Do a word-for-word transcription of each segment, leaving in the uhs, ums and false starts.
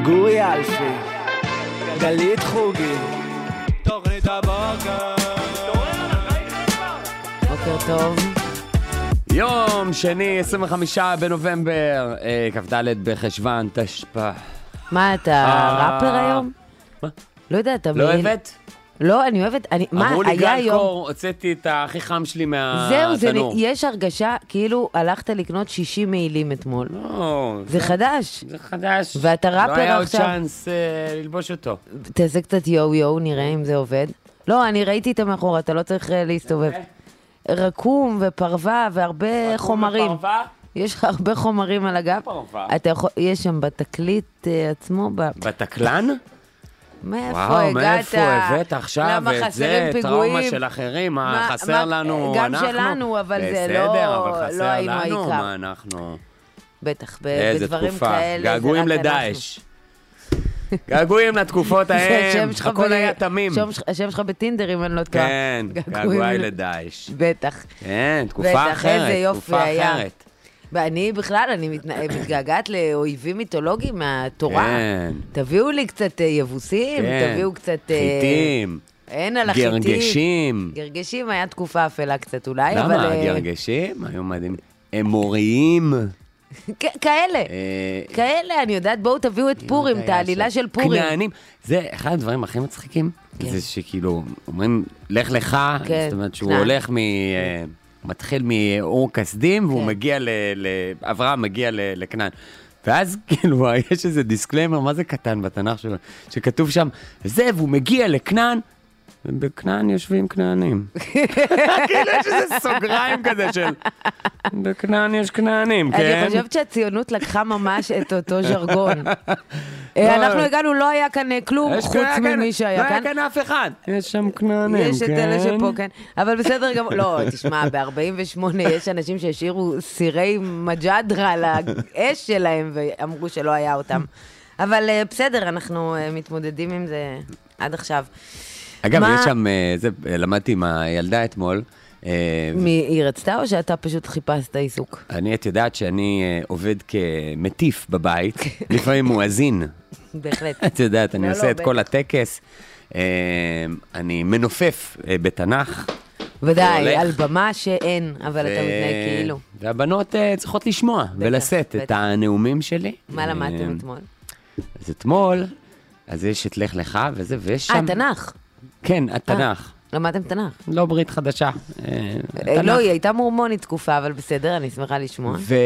גורי אלפי, גלית חוגי, תוכנית הבוקר. בוקר טוב. יום שני, עשרים וחמישה בנובמבר, כ"ד בחשוון, תשפ"א. מה, אתה ראפר היום? מה? לא יודע, אתה... לא אוהבת? לא, אני אוהבת, אני, מה, אמרו לי היה גל היום... קור, הוצאתי את הכי חם שלי מהתנור. זהו, זה, יש הרגשה, כאילו הלכת לקנות שישים מעילים אתמול. לא, זה חדש. זה חדש. ואתה ראפר לא היה עוד עכשיו. צ'אנס אה, ללבוש אותו. תעשה קצת יו-יו, נראה אם זה עובד. לא, אני ראיתי את המאחורה, אתה לא צריך אה, להסתובב. רקום ופרווה והרבה חומרים. פרווה? יש לך הרבה חומרים על הגב. פרווה. אתה יכול, יש שם בתקליט אה, עצמו, ב... בתקלן? מאיפה וואו, הגעת? מאיפה הבאת עכשיו למה את חסרים זה? פיגועים? טראומה של אחרים, מה מה- חסר מה- לנו? גם אנחנו? שלנו, אבל זה בסדר, לא- אבל לא חסר היינו לנו, העיקר. מה אנחנו? בטח, ב- איזה בדברים תקופה, כאלה. זה געגועים רק לדאעש. געגועים לתקופות אנחנו. ההם, השם שלך הכל ב- היה תמים. השם שלך- השם שלך בטינדר, אם אני לא טועה. כן, געגועי לדאעש. בטח. כן, תקופה בטח, אחרת, איזה יופי תקופה היה. אחרת. ואני בכלל, אני מתנ- מתגעגעת לאויבים מיתולוגיים מהתורה. כן. תביאו לי קצת אה, יבוסים, כן. תביאו קצת... אה, חיטים, אין על החיטים. גרגשים. גרגשים היה תקופה אפלה קצת אולי, אבל... למה? אה, גרגשים? היו מדהים. אמוריים. כ- כאלה. אה, כאלה, אני יודעת, בואו תביאו את פורים, את העלילה של פורים. כנענים. זה אחד הדברים הכי מצחיקים. כן. זה שכאילו, אומרים, לך לך, כן, זאת אומרת שהוא כנען. הולך מ... אה, מתחיל מאור כסדים, והוא כן. מגיע ל... ל- אברהם מגיע ל- לכנען. ואז כאילו, יש איזה דיסקליימר, מה זה קטן בתנ"ך שלו, שכתוב שם, זה, והוא מגיע לכנען, ובכנען יושבים כנענים. כאילו יש איזה סוגריים כזה של, בכנען יש כנענים, כן? אני חושבת שהציונות לקחה ממש את אותו ז'רגון. אה, אנחנו הגענו, לא היה כאן אה, כלום, יש חוץ כאן- ממי לא שהיה היה כאן. כאן אף אחד. יש שם כנענים, כן? יש את אלה שפה, כן. אבל בסדר גם, לא, תשמע, ב-ארבעים ושמונה יש אנשים שהשאירו סירי מג'דרה על האש שלהם, ואמרו שלא היה אותם. אבל אה, בסדר, אנחנו אה, מתמודדים עם זה עד עכשיו. אגב, מה- יש שם, אה, זה, אה, למדתי עם הילדה אתמול, אה, מי, היא רצתה או שאתה פשוט חיפשת עיסוק? אני, את יודעת שאני אה, עובד כמטיף בבית, לפעמים מואזין. בהחלט. את יודעת, אני לא, עושה לא, את כל הטקס, אה, אני מנופף אה, בתנ"ך. ודאי, והולך. על במה שאין, אבל אתה ו- מתנהג כאילו. והבנות אה, צריכות לשמוע ולשאת את בטח. הנאומים שלי. מה אה, למדתם אתמול? אז אתמול, אז יש את לך לך וזה, ויש אה, שם... תנ"ך. כן, התנ"ך. למדתם תנ"ך. לא ברית חדשה. אה, אה, תנ"ך. לא, היא הייתה מורמונית תקופה, אבל בסדר, אני שמחה לשמוע. ו...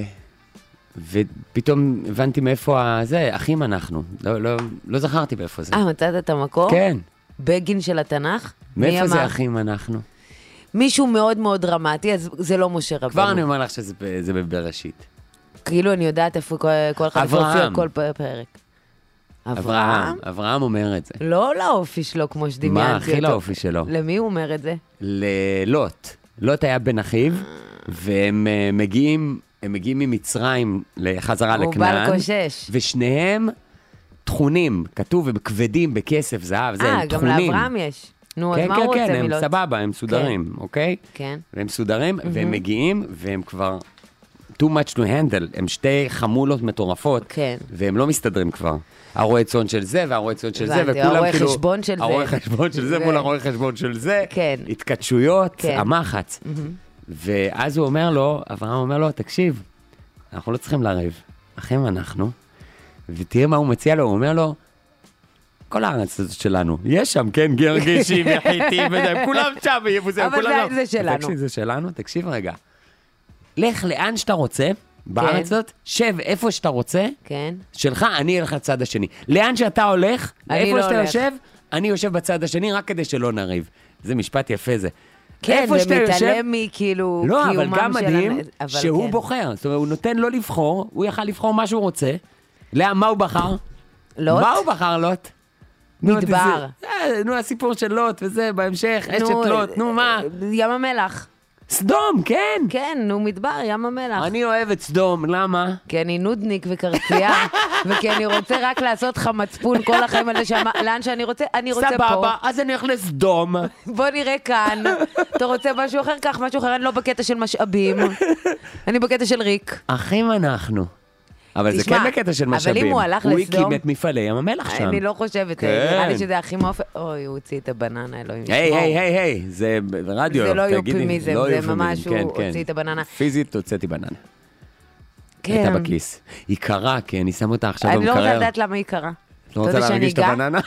ופתאום הבנתי מאיפה ה... זה, אחים אנחנו. לא, לא, לא זכרתי באיפה זה. אה, מצאת את המקור? כן. בגין של התנ"ך? מי מאיפה זה אמר? אחים אנחנו? מישהו מאוד מאוד דרמטי, אז זה לא משה רבנו. כבר אני אומר לך שזה ב- זה בבראשית. כאילו אני יודעת איפה כל- כל אחד איפה אברהם. הופיע כל פ- פרק. אברהם. אברהם אומר את זה. לא לאופי שלו כמו שדמיינתי אותו. מה, הכי לאופי שלו? למי הוא אומר את זה? ללוט. לוט היה בן אחיו, והם אה, מגיעים, הם מגיעים ממצרים לחזרה הוא לכנען. בא לקושש. ושניהם תחונים, כתוב, הם כבדים בכסף, זהב, זה, אה, הם גם תחונים. לאברהם יש. נו, אז כן, מה כן, הוא כן, רוצה הם מלוט? סבבה, הם מסודרים, אוקיי? כן. והם מסודרים, והם מגיעים, והם כבר too much to handle, הם שתי חמולות מטורפות, כן. והם לא מסתדרים כבר. הרואה צאן של זה, והרואה צאן של זה, הבנתי, וכולם הרואה כאילו... חשבון של זה. הרואה חשבון של זה ו- מול הרואה חשבון של זה, כן. התקדשויות, כן. המחץ. ואז הוא אומר לו, אברהם אומר לו, תקשיב, אנחנו לא צריכים לריב, אחים אנחנו, ותראה מה הוא מציע לו, הוא אומר לו, כל הארץ הזאת שלנו, יש שם, כן, גרגשים, יחיתים, וזה, כולם שם, יבוסים, אבל כולם זה- שם. זה שלנו. תקשיב, זה שלנו, תקשיב רגע. לך לאן שאתה רוצה, בארץ הזאת, שב איפה שאתה רוצה, כן. שלך, אני אלך לצד השני. לאן שאתה הולך, אני איפה לא שאתה הולך. יושב, אני יושב בצד השני, רק כדי שלא נריב. זה משפט יפה זה. כן, איפה שאתה יושב- ומתעלם מכאילו לא, אבל קיומם גם של מדהים הנ- אבל שהוא כן. בוחר. זאת אומרת, הוא נותן לו לבחור, הוא יכל לבחור מה שהוא רוצה. לאה, מה הוא בחר? לוט? מה הוא בחר, לוט? נו, מדבר. תזה- אה, נו, הסיפור של לוט וזה, בהמשך, אשת נו, לוט, נו, מה? ים המלח. סדום, כן. כן, נו, מדבר, ים המלח. אני אוהב את סדום, למה? כי אני נודניק וקרצייה, וכי אני רוצה רק לעשות לך מצפון כל החיים על זה שמה, לאן שאני רוצה, אני רוצה פה. סבבה, אז אני הולך לסדום. בוא נראה כאן. אתה רוצה משהו אחר? כך משהו אחר, אני לא בקטע של משאבים. אני בקטע של ריק. אחים אנחנו. אבל זה תשמע, כן בקטע של אבל משאבים. אם הוא הלך הוא לסדום... הקים את מפעלי ים המלח שם. אני לא חושבת, כן. נראה לי שזה הכי מאופן... אוי, הוא הוציא את הבננה, אלוהים ישמור. היי, היי, היי, היי, זה ברדיו. זה לא תגידי, יופימיזם, לא זה יופימיזם, ממש כן, הוא כן. הוציא את הבננה. פיזית הוצאתי בננה. כן. הייתה בכיס. היא קרה, כי אני שם אותה עכשיו אני לא רוצה במקרר. לדעת למה היא קרה. לא רוצה להרגיש את הבננה?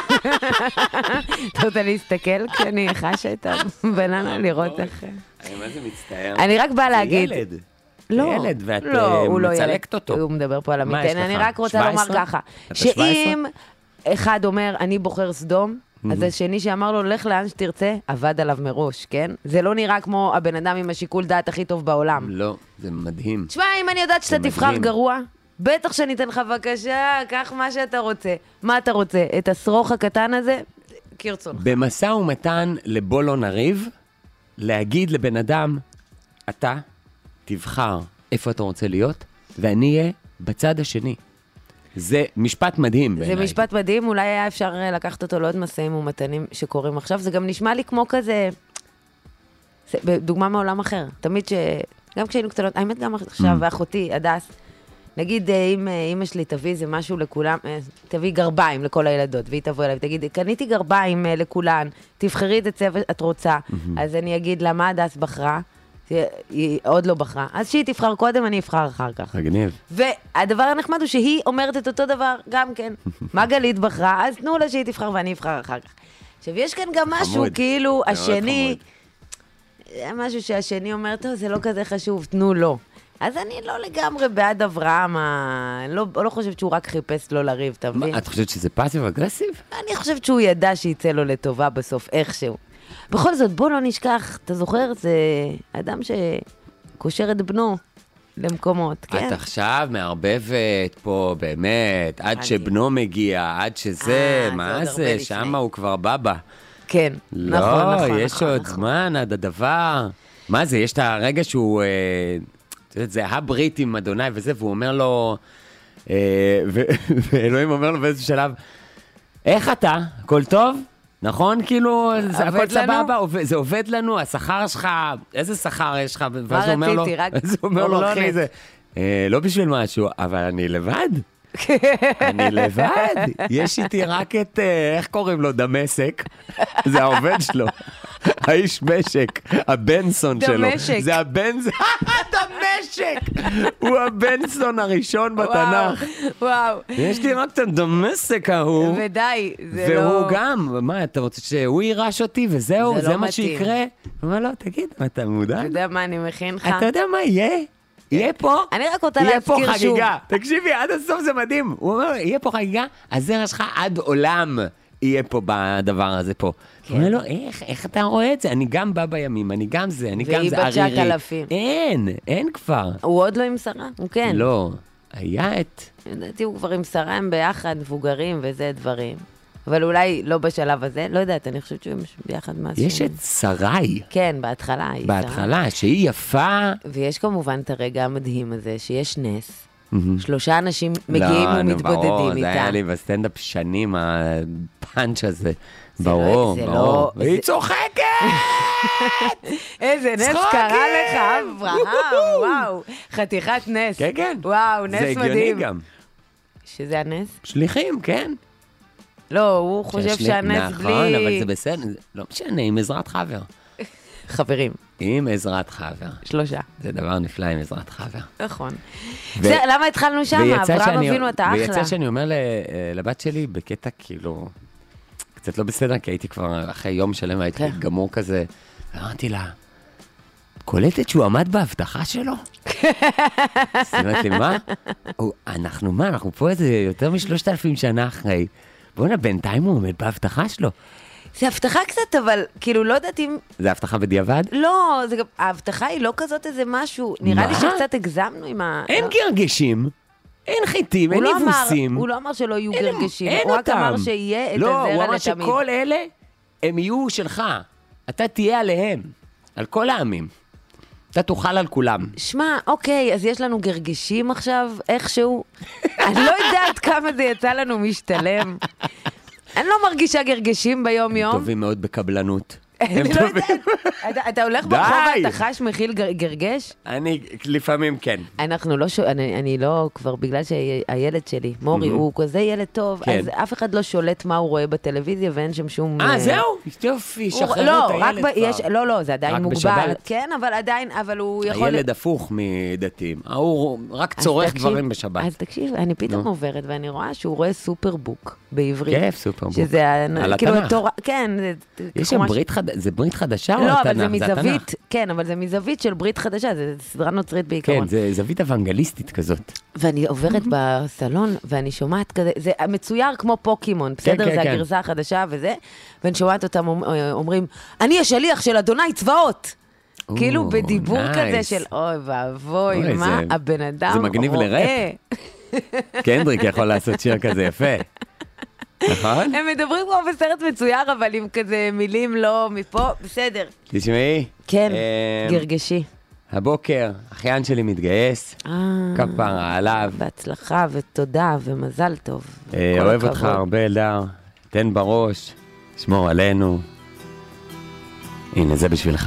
אתה רוצה להסתכל כשאני חשה את הבננה, לראות איך... אני מה זה מצטער. אני רק באה להגיד... זה ילד. לא, זה ילד, ואת לא, אה, הוא לא ילד. מצלקת אותו. הוא מדבר פה על מה המיטן. יש אני לך? רק רוצה שבע לומר עשרה? ככה, אתה שבע עשרה? שאם אחד אומר, אני בוחר סדום, אז השני שאמר לו, לך לאן שתרצה, עבד עליו מראש, כן? זה לא נראה כמו הבן אדם עם השיקול דעת הכי טוב בעולם. לא, זה מדהים. תשמע, אם אני יודעת שאתה זה תבחר מדהים. גרוע, בטח שאני אתן לך בבקשה, קח מה שאתה רוצה. מה אתה רוצה? את השרוך הקטן הזה? כרצונך. במשא ומתן לבוא לא נריב, להגיד לבן אדם, אתה תבחר איפה אתה רוצה להיות, ואני אהיה בצד השני. זה משפט מדהים בעיניי. זה משפט מדהים, אולי היה אפשר לקחת אותו לעוד מסעים ומתנים שקורים עכשיו. זה גם נשמע לי כמו כזה, זה, דוגמה מעולם אחר. תמיד ש... גם כשהיינו קטנות, האמת גם עכשיו, ואחותי, הדס, נגיד, אם אמא שלי תביא איזה משהו לכולם, תביא גרביים לכל הילדות, והיא תבוא אליי, ותגיד, קניתי גרביים לכולן, תבחרי את הצבע את רוצה. אז אני אגיד לה, מה הדס בחרה? היא עוד לא בחרה. אז שהיא תבחר קודם, אני אבחר אחר כך. מגניב. והדבר הנחמד הוא שהיא אומרת את אותו דבר גם כן. מה גלית בחרה? אז תנו לה שהיא תבחר ואני אבחר אחר כך. עכשיו, יש כאן גם משהו, חמוד. כאילו, זה מאוד השני, משהו שהשני אומר, טוב, זה לא כזה חשוב, תנו לו. אז אני לא לגמרי בעד אברהם, אני לא, לא חושבת שהוא רק חיפש לא לריב, אתה מבין? מה, את חושבת שזה פאסיב אגרסיב? אני חושבת שהוא ידע שיצא לו לטובה בסוף, איכשהו. בכל זאת, בוא לא נשכח, אתה זוכר, זה אדם שקושר את בנו למקומות, כן? את עכשיו מערבבת פה, באמת, עד אני- שבנו מגיע, עד שזה, אה, זה מה עוד זה, הרבה לפני. שמה הוא כבר בבא. כן, לא, נכון, נכון, יש נכון, עוד נכון. זמן עד הדבר. מה זה, יש את הרגע שהוא, אה, את יודעת, זה הברית עם אדוני וזה, והוא אומר לו, אה, ו- ואלוהים אומר לו באיזשהו שלב, איך אתה? הכל טוב? נכון? כאילו, זה הכל עובד לנו? סבבה, עובד- זה עובד לנו, השכר שלך, איזה שכר יש לך? ואז הוא אומר לו, רציתי? רק אז הוא אומר לו, אורלונת. אחי, זה, "אה, לא בשביל משהו, אבל אני לבד. אני לבד, יש איתי רק את, אה, איך קוראים לו, דמשק, זה העובד שלו, האיש משק, הבנסון שלו, דמשק. זה הבנס... דמשק, הוא הבנסון הראשון בתנ"ך, וואו, יש לי רק את הדמשק ההוא, ודי, זה לא... והוא גם, מה, אתה רוצה שהוא יירש אותי וזהו, זה זה לא מה מתאים. שיקרה? הוא אומר לו, תגיד, אתה מודע? אתה יודע מה אני מכין לך? אתה יודע מה יהיה? יהיה פה, אני רק רוצה יהיה פה להזכיר שוב. חגיגה. תקשיבי, עד הסוף זה מדהים. הוא אומר, יהיה פה חגיגה, הזרע שלך עד עולם יהיה פה בדבר הזה פה. הוא אומר לו, איך, איך אתה רואה את זה? אני גם בא בימים, אני גם זה, אני גם והיא זה, בת ערירי. תשעת אלפים. אין, אין כבר. הוא עוד לא עם שרה, הוא כן. לא, היה את... לדעתי הוא כבר עם שרה, הם ביחד, מבוגרים וזה דברים. אבל אולי לא בשלב הזה, לא יודעת, אני חושבת שהם ביחד משהו. יש את שרי, כן, בהתחלה היא שרה. בהתחלה, שהיא יפה. ויש כמובן את הרגע המדהים הזה, שיש נס. שלושה אנשים מגיעים לא, נו, ומתבודדים ברור, איתה. זה היה לי בסטנדאפ שנים, הפאנץ' הזה. זה לא- ברור, זה ברור. לא- והיא זה- צוחקת! איזה נס צחוקים! קרה לך, אברהם, וואו. חתיכת נס. כן, כן. וואו, נס זה מדהים. הגיוני גם. שזה הנס? שליחים, כן. לא, הוא חושב שהשליח- שהנס נכון, בלי... אבל זה בסדר, זה לא משנה, עם עזרת חבר. חברים, עם עזרת חבר. שלושה. זה דבר נפלא עם עזרת חבר. נכון. ו- זה, למה התחלנו שם? ויצא אברהם שאני- אבינו, אתה אחלה. ויצא שאני אומר ל- לבת שלי בקטע כאילו, קצת לא בסדר, כי הייתי כבר אחרי יום שלם, הייתי כן. גמור כזה, ואמרתי לה, קולטת שהוא עמד בהבטחה שלו? אז היא אומרת לי, מה? הוא, אנחנו מה? אנחנו פה איזה יותר משלושת אלפים שנה אחרי. בוא'נה, בינתיים הוא עומד בהבטחה שלו. זה הבטחה קצת, אבל כאילו לא יודעת אם... זה הבטחה בדיעבד? לא, זה גם... ההבטחה היא לא כזאת איזה משהו. נראה לי מה? שקצת הגזמנו עם ה... אין לא. גרגשים, אין חיטים, הוא אין לא אמר- יבוסים. הוא לא אמר שלא יהיו אין- גרגשים, אין הוא רק אותם. אמר שיהיה את לא, הזרע לתמיד. הוא אמר שכל אלה, הם יהיו שלך. אתה תהיה עליהם, על כל העמים. אתה תאכל על כולם. שמע, אוקיי, אז יש לנו גרגשים עכשיו, איכשהו. אני לא יודעת כמה זה יצא לנו משתלם. אני לא מרגישה גרגשים ביום-יום. טובים מאוד בקבלנות. הם לא טובים. יודעת. אתה- אתה הולך די. ברחוב ואתה חש מכיל גר- גרגש? אני לפעמים כן. אנחנו לא, ש- אני, אני לא, כבר בגלל שהילד שלי, מורי, הוא כזה ילד טוב, כן. אז אף אחד לא שולט מה הוא רואה בטלוויזיה ואין שם שום... אה, אה, זהו? יופי, הוא- שחררו לא, את רק הילד ב- כבר. יש, לא, לא, זה עדיין רק מוגבל. בשבת? כן, אבל עדיין, אבל הוא יכול... הילד הפוך מדתיים. ההוא רק אז צורך תקשיב- דברים בשבת. אז תקשיב, אני פתאום נו. עוברת ואני רואה שהוא רואה סופרבוק בעברית. כיף, סופרבוק. שזה, ה- על כאילו, התנ"ך. התורה, כן. זה- יש כמו שם ש- ברית חדשה, זה ברית חדשה או לא, התנ"ך? אבל זה התנ"ך. מזווית, כן, אבל זה מזווית של ברית חדשה, זה סדרה נוצרית בעיקרון. כן, זה זווית אוונגליסטית כזאת. ואני עוברת בסלון, ואני שומעת כזה, זה מצויר כמו פוקימון, בסדר? כן, זה כן. הגרסה החדשה וזה, ואני שומעת אותם אומר- אומרים, אני השליח של אדוני צבאות. או, כאילו בדיבור נייס. כזה של אוי ואבוי, אוי, מה זה- הבן אדם זה מגניב רואה. לראפ. קנדריק יכול לעשות שיר כזה יפה. נכון? הם מדברים כמו בסרט מצויר, אבל עם כזה מילים לא מפה, בסדר. תשמעי. כן, אה, גרגשי. הבוקר, אחיין שלי מתגייס, אה, כפרה עליו. בהצלחה ותודה ומזל טוב. אה, כל אוהב אותך הכבוד. הרבה, אלדר. תן בראש, שמור עלינו. הנה, זה בשבילך.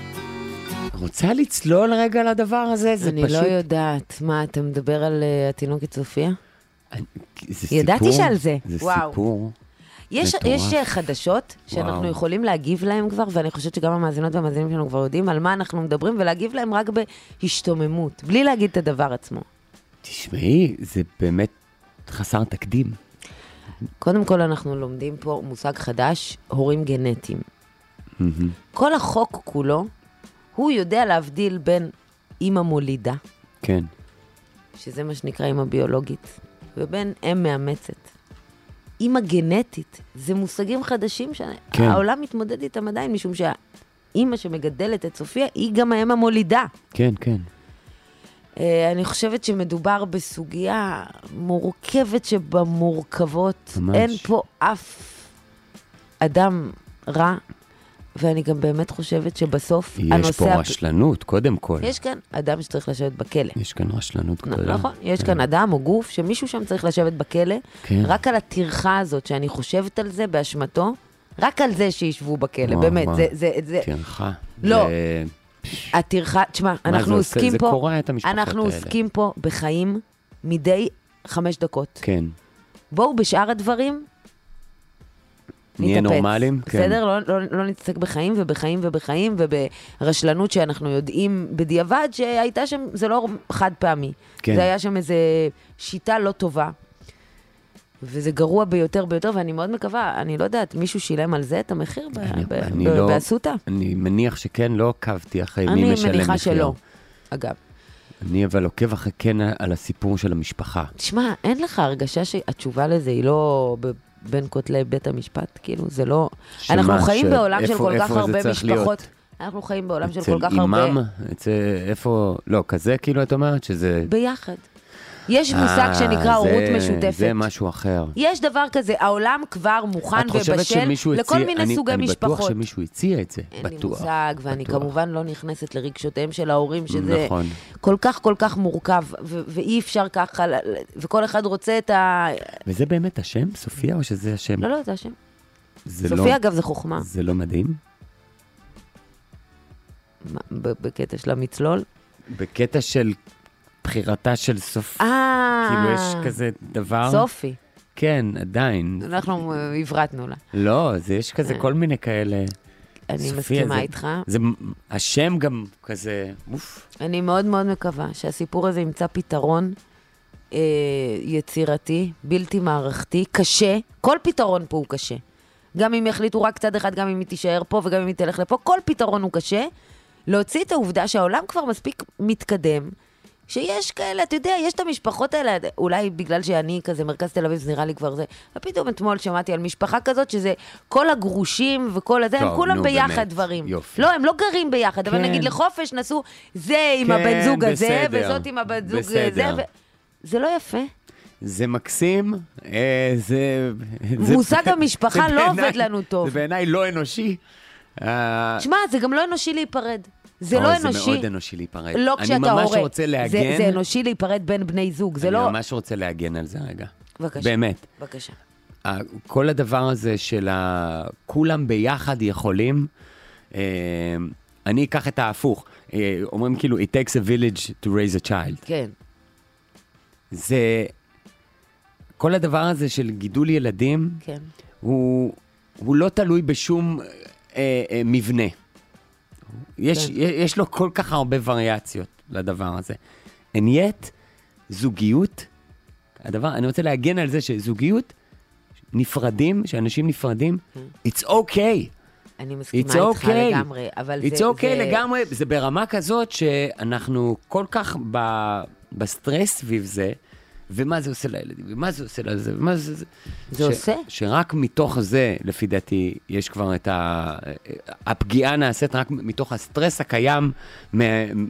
רוצה לצלול רגע לדבר הזה? זה אני פשוט... לא יודעת. מה, אתה מדבר על אה, התינוקת סופיה? אני- זה ידעתי סיפור, שעל זה. זה וואו. סיפור. יש, מטורף. יש אה, חדשות שאנחנו וואו. יכולים להגיב להם כבר, ואני חושבת שגם המאזינות והמאזינים שלנו כבר יודעים על מה אנחנו מדברים, ולהגיב להם רק בהשתוממות, בלי להגיד את הדבר עצמו. תשמעי, זה באמת חסר תקדים. קודם כל, אנחנו לומדים פה מושג חדש, הורים גנטיים. מהמם. כל החוק כולו, הוא יודע להבדיל בין אימא מולידה, כן. שזה מה שנקרא אימא ביולוגית, ובין אם מאמצת. אימא גנטית, זה מושגים חדשים כן. שהעולם מתמודד איתם עדיין, משום שהאימא שמגדלת את סופיה, היא גם האם המולידה. כן, כן. אה, אני חושבת שמדובר בסוגיה מורכבת שבמורכבות. ממש. אין פה אף אדם רע, ואני גם באמת חושבת שבסוף יש הנושא... פה הפ- רשלנות, קודם כל. יש כאן אדם שצריך לשבת בכלא. יש כאן רשלנות גדולה. נכון, יש כאן אדם או גוף שמישהו שם צריך לשבת בכלא, כן. רק על הטרחה הזאת שאני חושבת על זה באשמתו, רק על זה שישבו בכלא, וואו, באמת, וואו. זה, זה, זה, תרחה. לא. זה- הטרחה, תשמע, אנחנו זה עושה? עוסקים זה פה, קורע את המשפחות אנחנו האלה. עוסקים פה בחיים מדי חמש דקות. כן. בואו בשאר הדברים, נהיה נתאפץ. נורמלים? כן. בסדר? לא, לא, לא נתעסק בחיים ובחיים ובחיים וברשלנות שאנחנו יודעים בדיעבד שהייתה שם, זה לא חד פעמי. כן. זה היה שם איזו שיטה לא טובה. וזה גרוע ביותר ביותר, ואני מאוד מקווה, אני לא יודעת, מישהו שילם על זה את המחיר ב- אני- ב- אני ב- לא- באסותא? אני מניח שכן, לא עקבתי אחרי מי אני משלם מחיר. מניחה שלא, אגב. אני אבל עוקב אחרי כן על הסיפור של המשפחה. תשמע, אין לך הרגשה שהתשובה לזה היא לא ב- בין כותלי בית המשפט? כאילו, זה לא... שמה, אנחנו חיים ש- בעולם של איפה- כל כך איפה זה הרבה צריך משפחות. להיות? אנחנו חיים בעולם של כל כך אצל הרבה... אימם? אצל איפה... לא, כזה כאילו את אומרת שזה... ביחד. יש מושג אה, שנקרא הורות זה- משותפת. זה משהו אחר. יש דבר כזה, העולם כבר מוכן את חושבת ובשל שמישהו לכל הציע- מיני אני- סוגי אני משפחות. בטוח שמישהו הציע את זה. אין לי בטוח. מושג, ואני בטוח. כמובן לא נכנסת לרגשותיהם של ההורים, שזה נכון. כל כך כל כך מורכב, ו- ואי אפשר ככה, ל- ל- וכל אחד רוצה את ה... וזה באמת השם, סופיה, או שזה השם? לא, לא, זה השם. זה סופיה, לא- אגב, זה חוכמה. זה לא מדהים? מה, ב- בקטע של המצלול. בקטע של בחירתה של סוף... אה, כאילו יש כזה דבר... סופי. כן, עדיין. אנחנו אה, הברטנו לה. לא, זה יש כזה כל מיני כאלה. אני סופיה, מסכימה זה- איתך. זה, השם גם כזה, אוף. אני מאוד מאוד מקווה שהסיפור הזה ימצא פתרון אה, יצירתי, בלתי מערכתי, קשה. כל פתרון פה הוא קשה. גם אם יחליטו רק צד אחד, גם אם היא תישאר פה וגם אם היא תלך לפה, כל פתרון הוא קשה. להוציא את העובדה שהעולם כבר מספיק מתקדם, שיש כאלה, אתה יודע, יש את המשפחות האלה, אולי בגלל שאני כזה מרכז תל אביב, זה נראה לי כבר זה, ופתאום אתמול שמעתי על משפחה כזאת, שזה כל הגרושים וכל הזה, טוב, הם כולם נו, ביחד באמת, דברים. יופי. לא, הם לא גרים ביחד, אבל כן. נגיד לחופש נסעו, זה עם כן, הבן זוג הזה, בסדר, וזאת עם הבן זוג בסדר. זה, ו... זה לא יפה. זה מקסים, אה, זה... זה- מושג המשפחה זה לא בעיניי- עובד לנו טוב. זה בעיניי לא אנושי. אה, שמע, זה גם לא אנושי להיפרד. זה לא אוי, אנושי. זה מאוד אנושי להיפרד. לא כשאתה הורה. אני ממש רוצה זה- להגן. זה אנושי להיפרד בין בני זוג, זה אני לא... ממש רוצה להגן על זה רגע. בבקשה. באמת. בבקשה. ה- כל הדבר הזה של ה... כולם ביחד יכולים, אני אקח את ההפוך. אומרים כאילו, it takes a village to raise a child. כן. זה, כל הדבר הזה של גידול ילדים, כן. הוא, הוא לא תלוי בשום אה, אה, מבנה. יש, כן. יש לו כל כך הרבה וריאציות לדבר הזה. And yet, זוגיות, הדבר, אני רוצה להגן על זה שזוגיות, נפרדים, שאנשים נפרדים, it's okay. אני מסכימה it's איתך okay. לגמרי, אבל it's זה... okay זה... לגמרי, זה ברמה כזאת שאנחנו כל כך ב, בסטרס סביב זה, ומה זה עושה לילדים, ומה זה עושה לזה, ומה זה... זה, זה ש, עושה? שרק מתוך זה, לפי דעתי, יש כבר את ה... הפגיעה נעשית רק מתוך הסטרס הקיים מה,